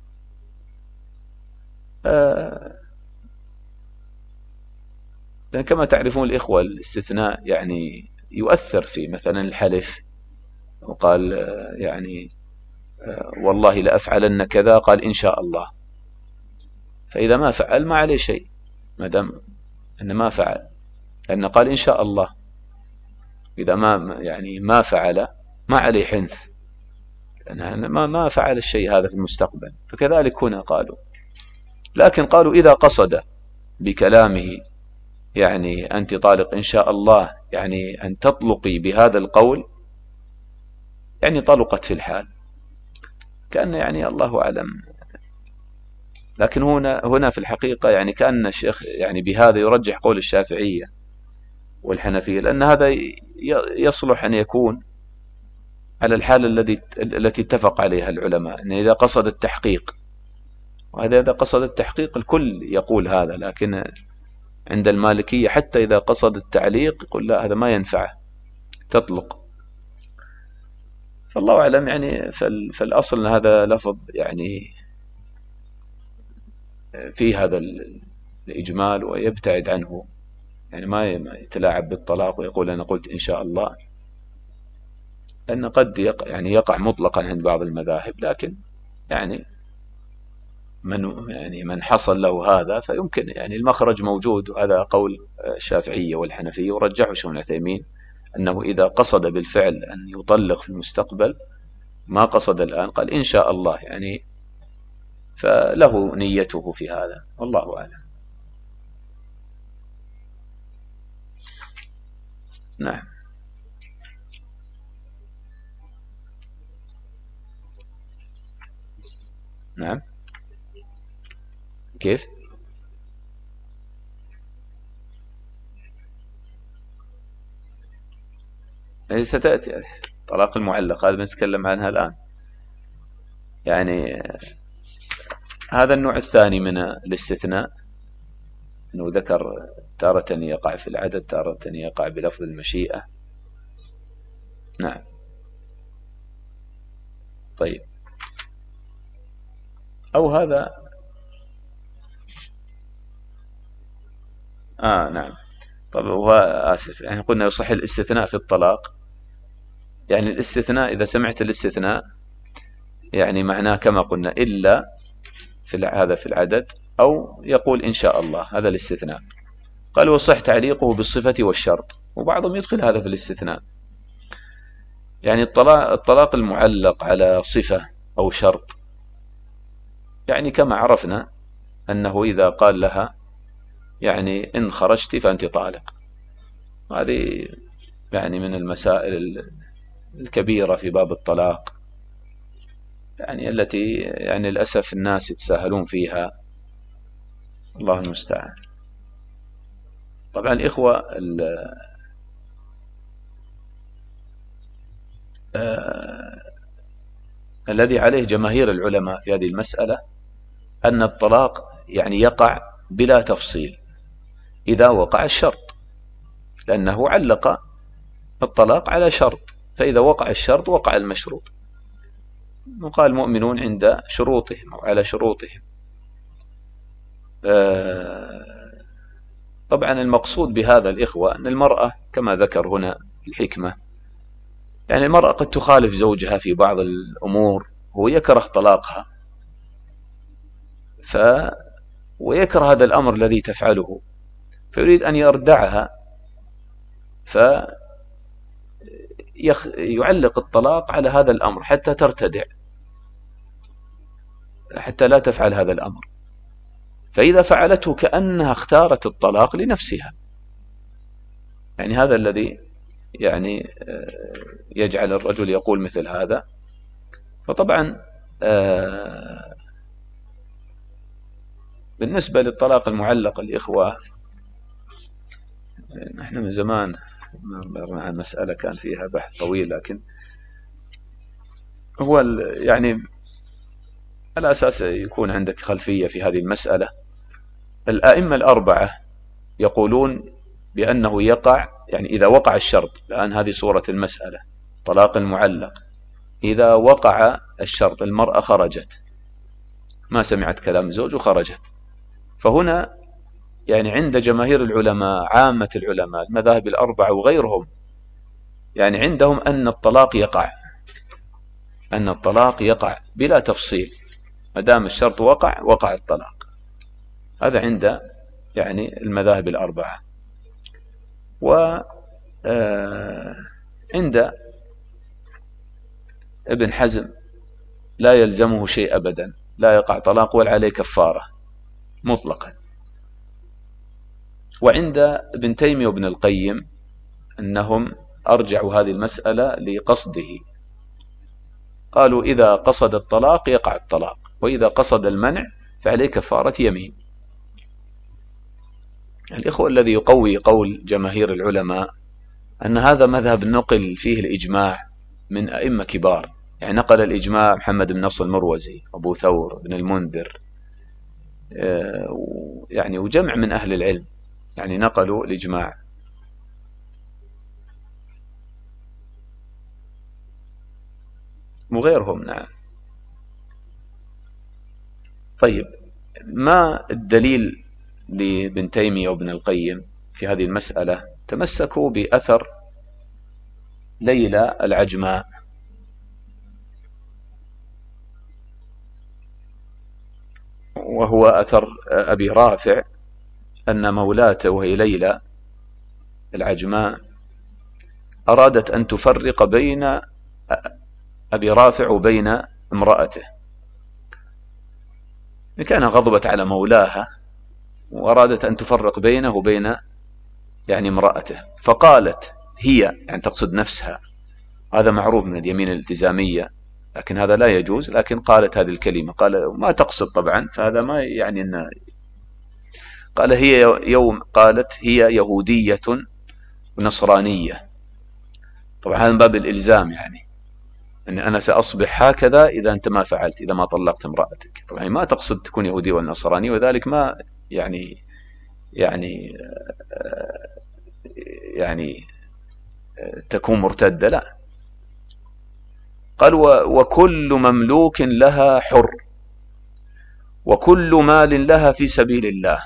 لأن كما تعرفون الإخوة الاستثناء يعني يؤثر في مثلا الحلف، وقال يعني والله لأفعلن كذا، قال إن شاء الله، فإذا ما فعل ما عليه شيء ما دام أنه ما فعل، لأنه قال إن شاء الله. إذا ما فعل ما عليه حنث، لأنه ما فعل الشيء هذا في المستقبل. فكذلك هنا قالوا، لكن قالوا إذا قصد بكلامه يعني أنت طالق إن شاء الله، يعني أن تطلقي بهذا القول، يعني طلقت في الحال، كأن يعني الله أعلم. لكن هنا في الحقيقة يعني كأن الشيخ يعني بهذا يرجح قول الشافعية والحنفية، لأن هذا يصلح أن يكون على الحالة التي اتفق عليها العلماء، أن إذا قصد التحقيق، وهذا إذا قصد التحقيق الكل يقول هذا، لكن عند المالكية حتى إذا قصد التعليق يقول لا، هذا ما ينفعه، تطلق. فالله أعلم. يعني فالأصل أن هذا لفظ يعني في هذا الإجمال ويبتعد عنه، يعني ما يتلاعب بالطلاق ويقول أنا قلت إن شاء الله، لأن قد يقع مطلقا عند بعض المذاهب، لكن يعني من حصل له هذا فيمكن يعني المخرج موجود. وهذا قول الشافعية والحنفية، ورجحوا الشيخ ابن عثيمين أنه إذا قصد بالفعل أن يطلق في المستقبل، ما قصد الآن، قال إن شاء الله، يعني فله نيته في هذا، والله أعلم. نعم. نعم. كيف؟ ستأتي طلاق المعلق، هذا بنتكلم عنها الآن. يعني هذا النوع الثاني من الاستثناء، أنه ذكر تارة يقع في العدد، تارة يقع بلفظ المشيئة. نعم. طيب، أو هذا نعم. طب هو آسف، يعني قلنا يصح الاستثناء في الطلاق. يعني الاستثناء إذا سمعت الاستثناء يعني معناه كما قلنا إلا هذا في العدد، أو يقول إن شاء الله، هذا الاستثناء. قال وصح تعليقه بالصفة والشرط، وبعضهم يدخل هذا في الاستثناء. يعني الطلاق المعلق على صفة أو شرط، يعني كما عرفنا أنه إذا قال لها يعني إن خرجت فأنت طالق، هذه يعني من المسائل الكبيرة في باب الطلاق، يعني التي يعني للأسف الناس يتساهلون فيها، الله المستعان. طبعا الإخوة الذي عليه جماهير العلماء في هذه المسألة أن الطلاق يعني يقع بلا تفصيل إذا وقع الشرط، لأنه علق الطلاق على شرط، فإذا وقع الشرط وقع المشروط. وقال المؤمنون عند شروطهم أو على شروطهم. طبعا المقصود بهذا الإخوة أن المرأة كما ذكر هنا الحكمة، يعني المرأة قد تخالف زوجها في بعض الأمور، هو يكره طلاقها ويكره هذا الأمر الذي تفعله، فيريد أن يردعها، يعلق الطلاق على هذا الأمر حتى ترتدع، حتى لا تفعل هذا الأمر. فإذا فعلته كأنها اختارت الطلاق لنفسها، يعني هذا الذي يعني يجعل الرجل يقول مثل هذا. فطبعا بالنسبة للطلاق المعلق الإخوة، نحن من زمان عن مسألة كان فيها بحث طويل، لكن هو يعني على أساس يكون عندك خلفية في هذه المسألة. الأئمة الأربعة يقولون بأنه يقع، يعني إذا وقع الشرط، الآن هذه صورة المسألة طلاق المعلق، إذا وقع الشرط المرأة خرجت، ما سمعت كلام الزوج وخرجت، فهنا يعني عند جماهير العلماء، عامة العلماء المذاهب الأربعة وغيرهم، يعني عندهم أن الطلاق يقع، أن الطلاق يقع بلا تفصيل، ما دام الشرط وقع الطلاق. هذا عند يعني المذاهب الأربعة. وعند ابن حزم لا يلزمه شيء أبدا، لا يقع طلاق ولا عليه كفارة مطلقا. وعند ابن تيمية وابن القيم أنهم أرجعوا هذه المسألة لقصده، قالوا إذا قصد الطلاق يقع الطلاق، وإذا قصد المنع فعليه كفارة يمين. الإخوة، الذي يقوي قول جماهير العلماء أن هذا مذهب نقل فيه الإجماع من أئمة كبار، يعني نقل الإجماع محمد بن نصر المروزي، أبو ثور، بن المنذر، يعني وجمع من أهل العلم يعني نقلوا الإجماع. وغيرهم. نعم. طيب، ما الدليل لابن تيمية وابن القيم في هذه المسألة؟ تمسكوا بأثر ليلى العجماء، وهو أثر أبي رافع أن مولاته وهي ليلى العجماء أرادت أن تفرق بين أبي رافع وبين امرأته، كان غضبت على مولاها وأرادت أن تفرق بينه وبين يعني امرأته، فقالت هي، يعني تقصد نفسها، هذا معروف من اليمين الالتزامية، لكن هذا لا يجوز، لكن قالت هذه الكلمة، قال ما تقصد طبعا، فهذا ما يعني أن قال هي قالت هي يهودية ونصرانية، طبعا هذا من باب الإلزام، يعني أن أنا سأصبح هكذا إذا أنت ما فعلت، إذا ما طلقت امرأتك. طبعا ما تقصد تكون يهودي والنصراني، وذلك ما يعني تكون مرتدة، لا. قال وكل مملوك لها حر، وكل مال لها في سبيل الله،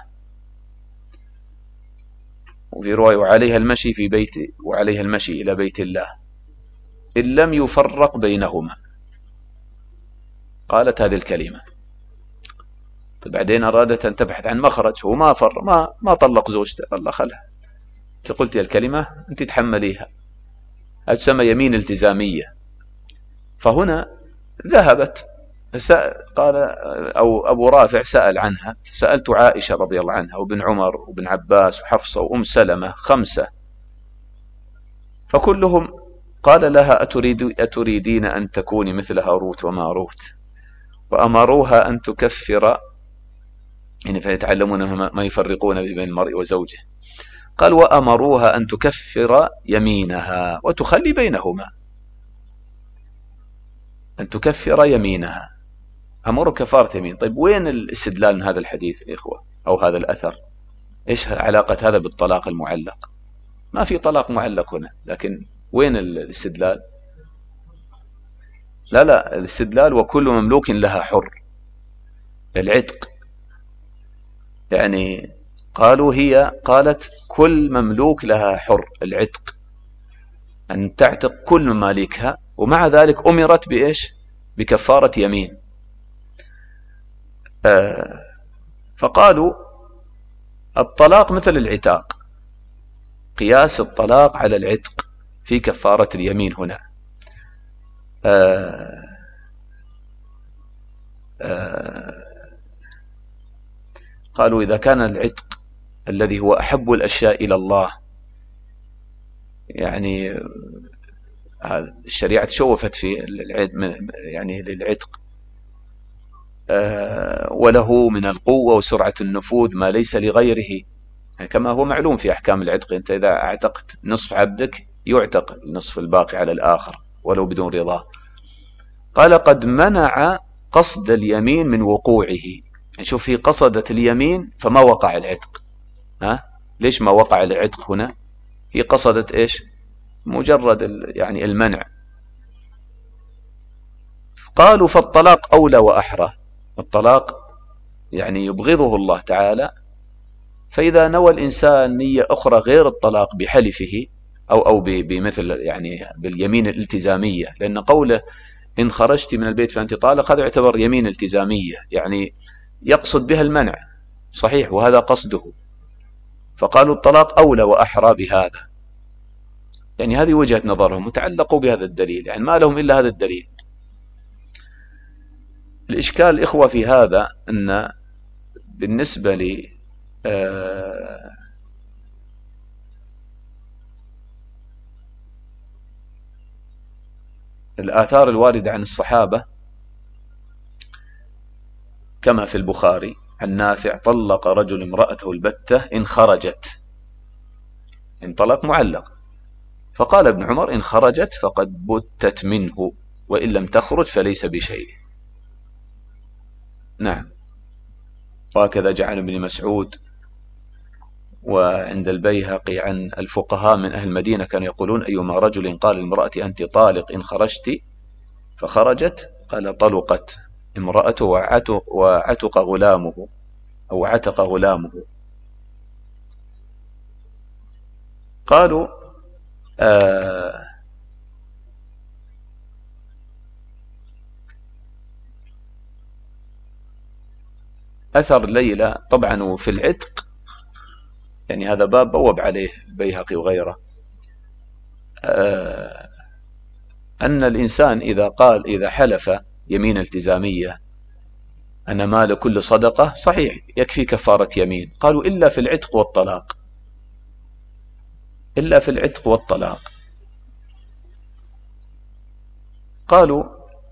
وفي رواية وعليها المشي في بيت، وعليها المشي إلى بيت الله إن لم يفرق بينهما. قالت هذه الكلمة. طيب بعدين أرادت أن تبحث عن مخرج، هو ما طلق زوجته، الله خلها، أنت قلت الكلمة أنت تحمليها، هذا تسمى يمين التزامية. فهنا ذهبت، قال أو أبو رافع سأل عنها، سألت عائشة رضي الله عنها وابن عمر وابن عباس وحفصة وأم سلمة، 5، فكلهم قال لها أتريدين أن تكوني مثل هاروت وماروت، وأمروها أن تكفر، يعني فيتعلمون ما يفرقون بين المرء وزوجه. قال وأمروها أن تكفر يمينها وتخلي بينهما، أن تكفر يمينها، أمر كفارة يمين. طيب وين الاستدلال من هذا الحديث يا إخوة أو هذا الأثر؟ إيش علاقة هذا بالطلاق المعلق؟ ما في طلاق معلق هنا، لكن وين الاستدلال؟ لا الاستدلال وكل مملوك لها حر، العتق، يعني قالوا هي قالت كل مملوك لها حر، العتق، أن تعتق كل ممالكها، ومع ذلك أمرت بإيش؟ بكفارة يمين. فقالوا الطلاق مثل العتاق، قياس الطلاق على العتق، في كفارة اليمين هنا. قالوا إذا كان العتق الذي هو أحب الأشياء إلى الله، يعني الشريعة شوفت في يعني للعتق، وله من القوة وسرعة النفوذ ما ليس لغيره، يعني كما هو معلوم في أحكام العتق، أنت إذا اعتقت نصف عبدك يعتق النصف الباقي على الآخر ولو بدون رضاه. قال قد منع قصد اليمين من وقوعه، يعني شوف في قصدت اليمين فما وقع العتق. ليش ما وقع العتق هنا؟ هي قصدت إيش؟ مجرد يعني المنع. قالوا فالطلاق أولى وأحرى، الطلاق يعني يبغضه الله تعالى، فإذا نوى الإنسان نية أخرى غير الطلاق بحلفه أو بمثل يعني باليمين الالتزامية، لأن قوله إن خرجت من البيت فأنت طالق هذا يعتبر يمين التزامية، يعني يقصد بها المنع، صحيح، وهذا قصده، فقالوا الطلاق أولى وأحرى بهذا. يعني هذه وجهة نظرهم، وتعلقوا بهذا الدليل، يعني ما لهم إلا هذا الدليل. الإشكال الإخوة في هذا أن بالنسبة لي الآثار الواردة عن الصحابة كما في البخاري عن نافع طلق رجل امرأته البتة إن خرجت، إن طلق معلق، فقال ابن عمر إن خرجت فقد بتت منه وإن لم تخرج فليس بشيء. نعم. وهكذا جعل ابن مسعود. وعند البيهقي عن الفقهاء من أهل المدينة كانوا يقولون أيما رجل قال لامرأة أنت طالق إن خرجت فخرجت قال طلقت امرأته وعتق غلامه أو عتق غلامه. قالوا أثر ليلى طبعا وفي العتق، يعني هذا باب بوب عليه البيهقي وغيره، أن الإنسان إذا حلف يمين التزامية أن مال كل صدقة صحيح يكفي كفارة يمين. قالوا إلا في العتق والطلاق، إلا في العتق والطلاق. قالوا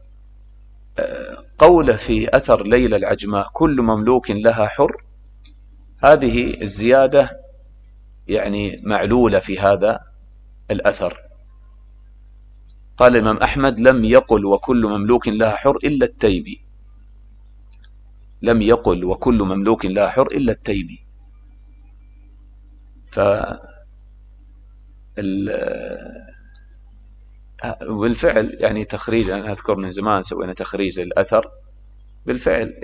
قوله في أثر ليلى العجماء كل مملوك لها حر، هذه الزيادة يعني معلولة في هذا الأثر. قال الإمام أحمد لم يقل وكل مملوك لها حر إلا التيمي، لم يقل وكل مملوك لها حر إلا التيمي. بالفعل يعني تخريج، أنا أذكر من زمان سوينا تخريج الأثر، بالفعل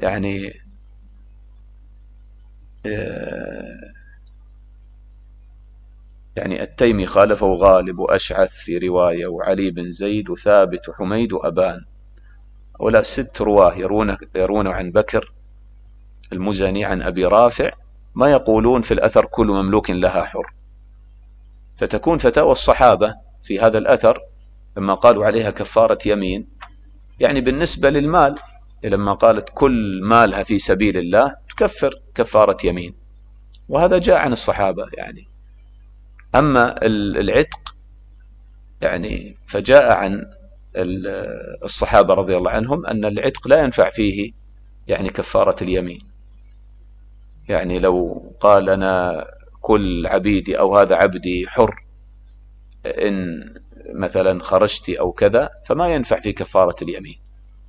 يعني التيمي خالفه غالب وأشعث في رواية، وعلي بن زيد وثابت وحميد وأبان، ولا 6 رواه يرون عن بكر المزني عن أبي رافع ما يقولون في الأثر كل مملوك لها حر. فتكون فتاوى الصحابة في هذا الأثر لما قالوا عليها كفارة يمين، يعني بالنسبة للمال لما قالت كل مالها في سبيل الله تكفر كفارة يمين، وهذا جاء عن الصحابة يعني. أما العتق يعني فجاء عن الصحابة رضي الله عنهم أن العتق لا ينفع فيه يعني كفارة اليمين. يعني لو قال أنا كل عبيدي أو هذا عبدي حر إن مثلا خرجت أو كذا فما ينفع في كفارة اليمين.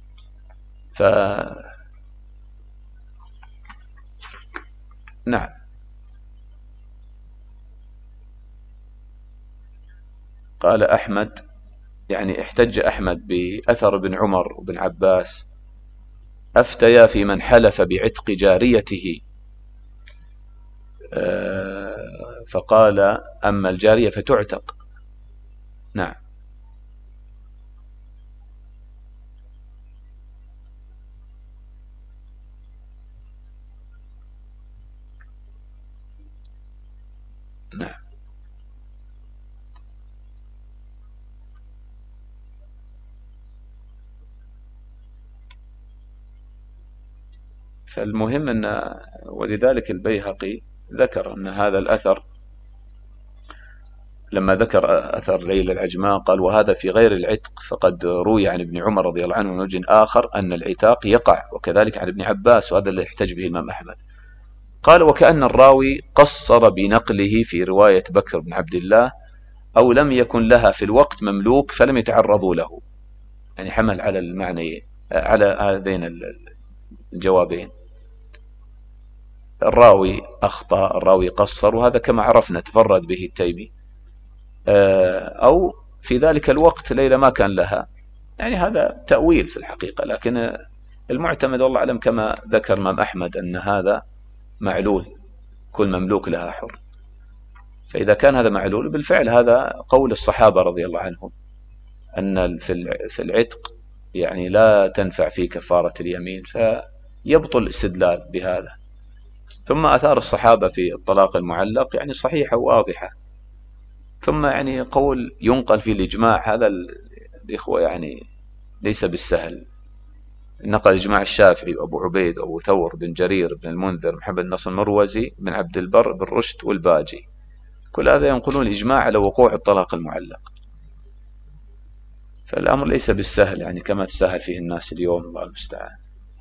نعم. قال أحمد يعني احتج أحمد بأثر ابن عمر وابن عباس أفتيا في من حلف بعتق جاريته، فقال أما الجارية فتعتق. نعم. نعم. فالمهم أن ولذلك البيهقي ذكر أن هذا الأثر لما ذكر أثر ليلى العجماء قال وهذا في غير العتق، فقد روي عن ابن عمر رضي الله عنه من وجه آخر أن العتاق يقع، وكذلك عن ابن عباس، وهذا اللي يحتج به الإمام أحمد. قال وكأن الراوي قصر بنقله في رواية بكر بن عبد الله، أو لم يكن لها في الوقت مملوك فلم يتعرضوا له، يعني حمل على المعنى على هذين الجوابين، الراوي أخطأ، الراوي قصر، وهذا كما عرفنا تفرد به التيمي، أو في ذلك الوقت ليلى ما كان لها، يعني هذا تأويل في الحقيقة، لكن المعتمد والله أعلم كما ذكر الإمام أحمد أن هذا معلول، كل مملوك لها حر. فإذا كان هذا معلول بالفعل هذا قول الصحابة رضي الله عنهم أن في العتق يعني لا تنفع فيه كفارة اليمين، فيبطل الاستدلال بهذا. ثم آثار الصحابة في الطلاق المعلق يعني صحيحة وواضحة. ثم يعني قول ينقل في الإجماع، هذا الإخوة يعني ليس بالسهل. نقل إجماع الشافعي وأبو عبيد وأبو ثور بن جرير بن المنذر محمد نصر المروزي بن عبد البر بن رشد والباجي، كل هذا ينقلون الإجماع على وقوع الطلاق المعلق. فالأمر ليس بالسهل يعني كما تسهل فيه الناس اليوم، الله المستعان.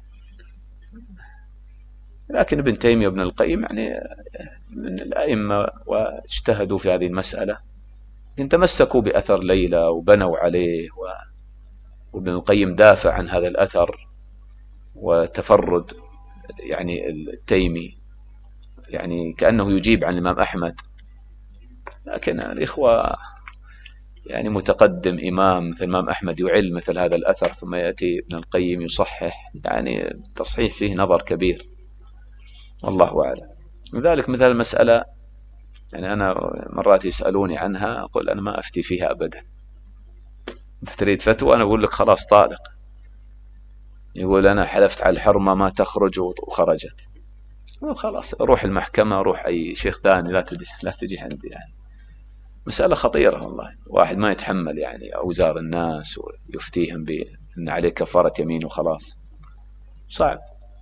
لكن ابن تيمية وابن القيم يعني من الأئمة واجتهدوا في هذه المسألة، إن تمسكوا بأثر ليلى وبنوا عليه، وابن القيم دافع عن هذا الأثر وتفرد يعني التيمي يعني كأنه يجيب عن الإمام أحمد. لكن الإخوة يعني متقدم إمام مثل الإمام أحمد يعل مثل هذا الأثر، ثم يأتي ابن القيم يصحح، يعني التصحيح فيه نظر كبير، والله أعلم. لذلك مثل المسألة يعني أنا مرات يسألوني عنها أقول أنا ما أفتي فيها أبدا، أنت تريد فتوى أنا أقول لك خلاص طالق، يقول أنا حلفت على الحرمة ما تخرج وخرجت، خلاص روح المحكمة، روح أي شيخ ثاني، لا تجي عندي. يعني مسألة خطيرة والله، واحد ما يتحمل يعني أوزار الناس ويفتيهم بأن عليه كفارة يمين وخلاص، صعب.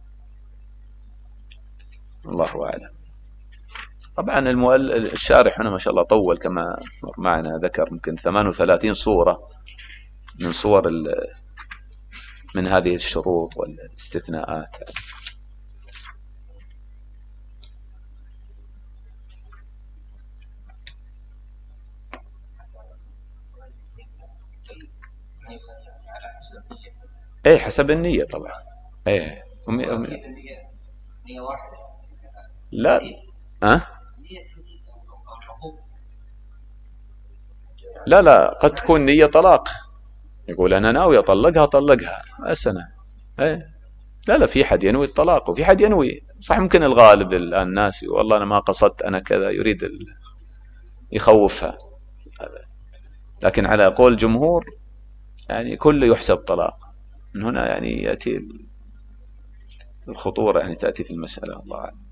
الله أعلم. طبعا الشارح هنا ما شاء الله طول كما معنا، ذكر يمكن 38 صورة من صور من هذه الشروط والاستثناءات. ايه حسب النية طبعا. ايه نية واحدة لا لا قد تكون نية طلاق، يقول أنا ناوي أطلقها أسنة. إيه لا في حد ينوي الطلاق وفي حد ينوي، صح ممكن الغالب الآن الناس والله أنا ما قصدت أنا كذا، يريد يخوفها، لكن على قول الجمهور يعني كله يحسب طلاق. من هنا يعني يأتي الخطورة يعني تأتي في المسألة، الله أعلم.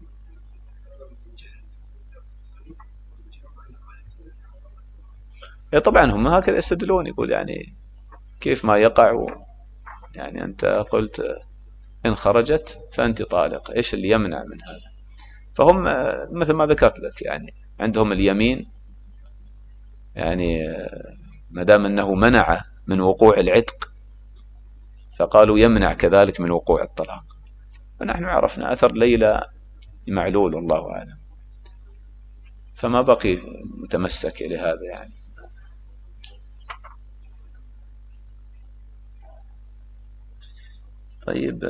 طبعا هم هكذا يستدلون، يقول يعني كيف ما يقع، يعني أنت قلت إن خرجت فأنت طالق، إيش اللي يمنع من هذا؟ فهم مثل ما ذكرت لك يعني عندهم اليمين، يعني ما دام أنه منع من وقوع العتق فقالوا يمنع كذلك من وقوع الطلاق. فنحن عرفنا أثر ليلى معلول والله أعلم، فما بقي متمسك لهذا يعني. طيب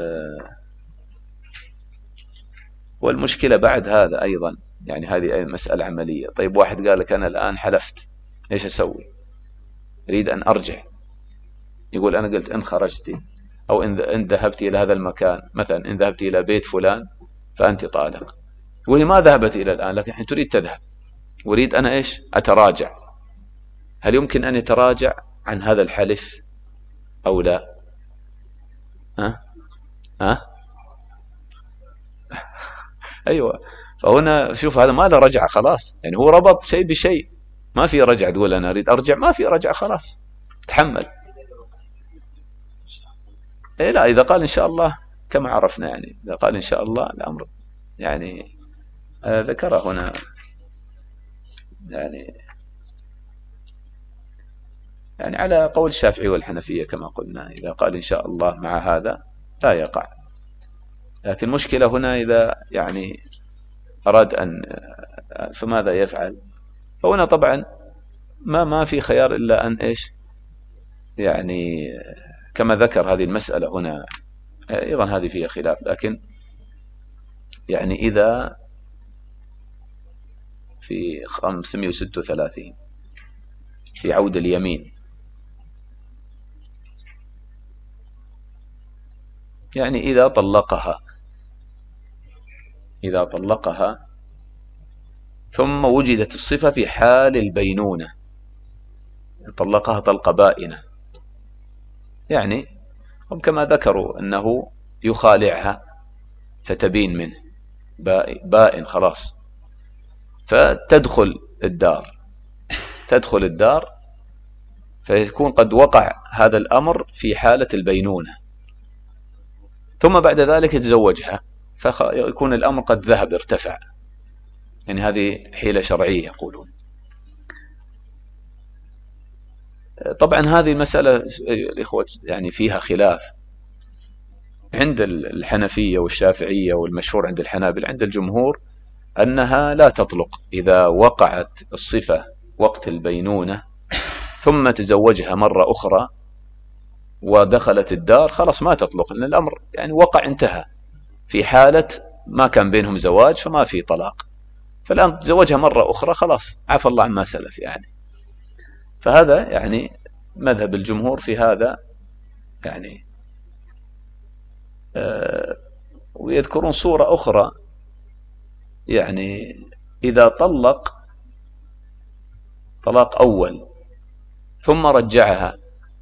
والمشكلة بعد هذا أيضا يعني هذه مسألة عملية. طيب واحد قال لك أنا الآن حلفت، إيش أسوي؟ أريد أن أرجع، يقول أنا قلت إن خرجتي أو إن ذهبت إلى هذا المكان، مثلا إن ذهبت إلى بيت فلان فأنت طالق، يقول ما ذهبت إلى الآن لكن الحين تريد تذهب، أريد أنا إيش أتراجع، هل يمكن أن يتراجع عن هذا الحلف أو لا؟ أيوة. فهنا شوف هذا ما له رجعة خلاص، يعني هو ربط شيء بشيء، ما في رجعة تقول أنا أريد أرجع، ما في رجعة خلاص تحمل. إيه لا إذا قال إن شاء الله كما عرفنا يعني إذا قال إن شاء الله الأمر يعني ذكر هنا يعني على قول الشافعي والحنفية كما قلنا، إذا قال إن شاء الله مع هذا لا يقع. لكن المشكلة هنا إذا يعني أراد أن فماذا يفعل؟ فهنا طبعا ما في خيار إلا أن إيش يعني كما ذكر هذه المسألة هنا أيضا هذه فيها خلاف، لكن يعني إذا في 536 في عود اليمين يعني إذا طلقها ثم وجدت الصفة في حال البينونة، طلقها طلقة بائنة، يعني هم كما ذكروا أنه يخالعها فتبين منه بائن خلاص، فتدخل الدار فيكون قد وقع هذا الأمر في حالة البينونة، ثم بعد ذلك يتزوجها فيكون الأمر قد ذهب ارتفع. يعني هذه حيلة شرعية يقولون. طبعا هذه المسألة الإخوة يعني فيها خلاف عند الحنفية والشافعية، والمشهور عند الحنابلة. عند الجمهور أنها لا تطلق إذا وقعت الصفة وقت البينونة ثم تزوجها مرة أخرى ودخلت الدار، خلاص ما تطلق، لأن الأمر يعني وقع انتهى في حالة ما كان بينهم زواج فما في طلاق، فالآن تزوجها مرة أخرى خلاص عفى الله عما سلف يعني. فهذا يعني مذهب الجمهور في هذا يعني. ويذكرون صورة أخرى يعني إذا طلق طلاق أول ثم رجعها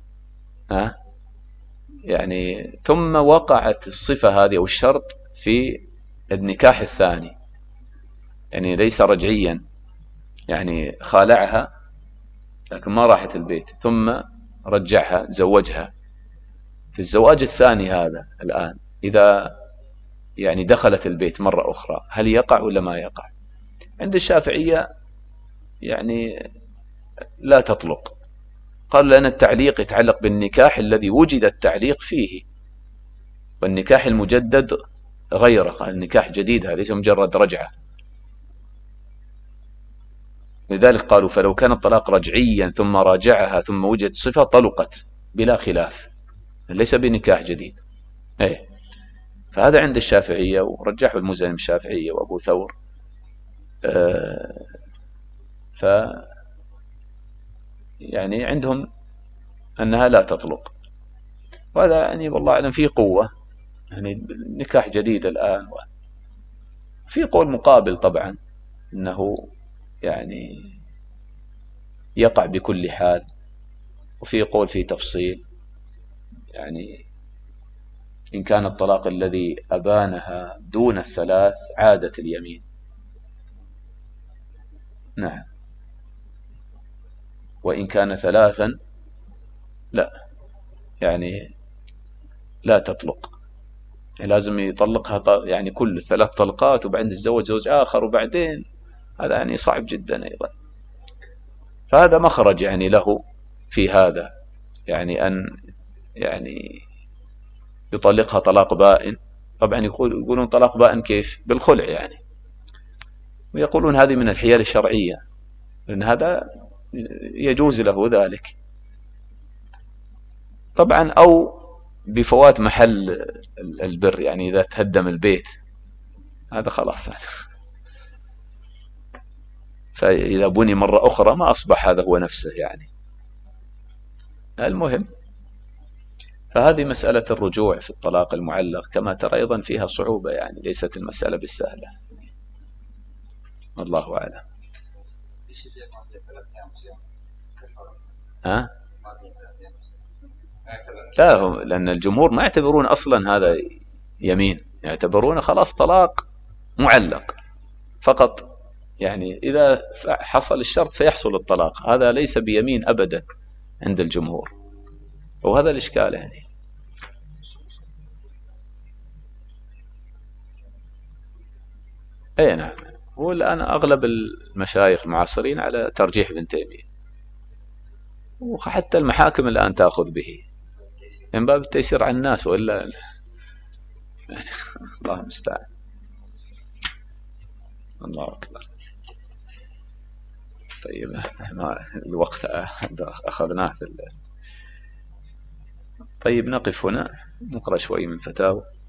يعني ثم وقعت الصفة هذه أو الشرط في النكاح الثاني، يعني ليس رجعيا، يعني خالعها لكن ما راحت البيت ثم رجعها زوجها. في الزواج الثاني هذا الآن إذا يعني دخلت البيت مرة أخرى هل يقع ولا ما يقع؟ عند الشافعية يعني لا تطلق، قال لأن التعليق يتعلق بالنكاح الذي وجد التعليق فيه، والنكاح المجدد غيره، قال النكاح جديد هذا ليس مجرد رجعة. لذلك قالوا فلو كان الطلاق رجعيا ثم راجعها ثم وجد صفة طلقت بلا خلاف، ليس بنكاح جديد. فهذا عند الشافعية، ورجحوا المزني الشافعية وأبو ثور. يعني عندهم أنها لا تطلق، وهذا يعني والله أعلم فيه قوة، يعني نكاح جديد الآن. في قول مقابل طبعا أنه يعني يقع بكل حال، وفي قول فيه تفصيل، يعني إن كان الطلاق الذي أبانها دون الثلاث عادت اليمين. نعم. وإن كان ثلاثا لا، يعني لا تطلق، يعني لازم يطلقها يعني كل 3 طلقات وبعدين يتزوج زوج آخر وبعدين، هذا يعني صعب جدا أيضا. فهذا مخرج يعني له في هذا، يعني أن يعني يطلقها طلاق بائن. طبعا يقولون طلاق بائن كيف؟ بالخلع يعني، ويقولون هذه من الحيل الشرعية، لأن هذا يجوز له ذلك طبعا، أو بفوات محل البر، يعني إذا تهدم البيت هذا خلاص، فإذا بني مرة أخرى ما أصبح هذا هو نفسه يعني. المهم، فهذه مسألة الرجوع في الطلاق المعلق كما ترى أيضا فيها صعوبة، يعني ليست المسألة بالسهلة. الله أعلم. لا، هم لأن الجمهور ما يعتبرون أصلا هذا يمين، يعتبرون خلاص طلاق معلق فقط، يعني إذا حصل الشرط سيحصل الطلاق، هذا ليس بيمين أبدا عند الجمهور، وهذا الإشكال يعني. أي نعم. والآن أغلب المشايخ المعاصرين على ترجيح ابن تيمية، وحتى المحاكم الآن تأخذ به من باب التيسير على الناس، وإلا يعني الله المستعان. الله أكبر. طيب الوقت أخذناه طيب نقف هنا نقرأ شوي من فتاوى.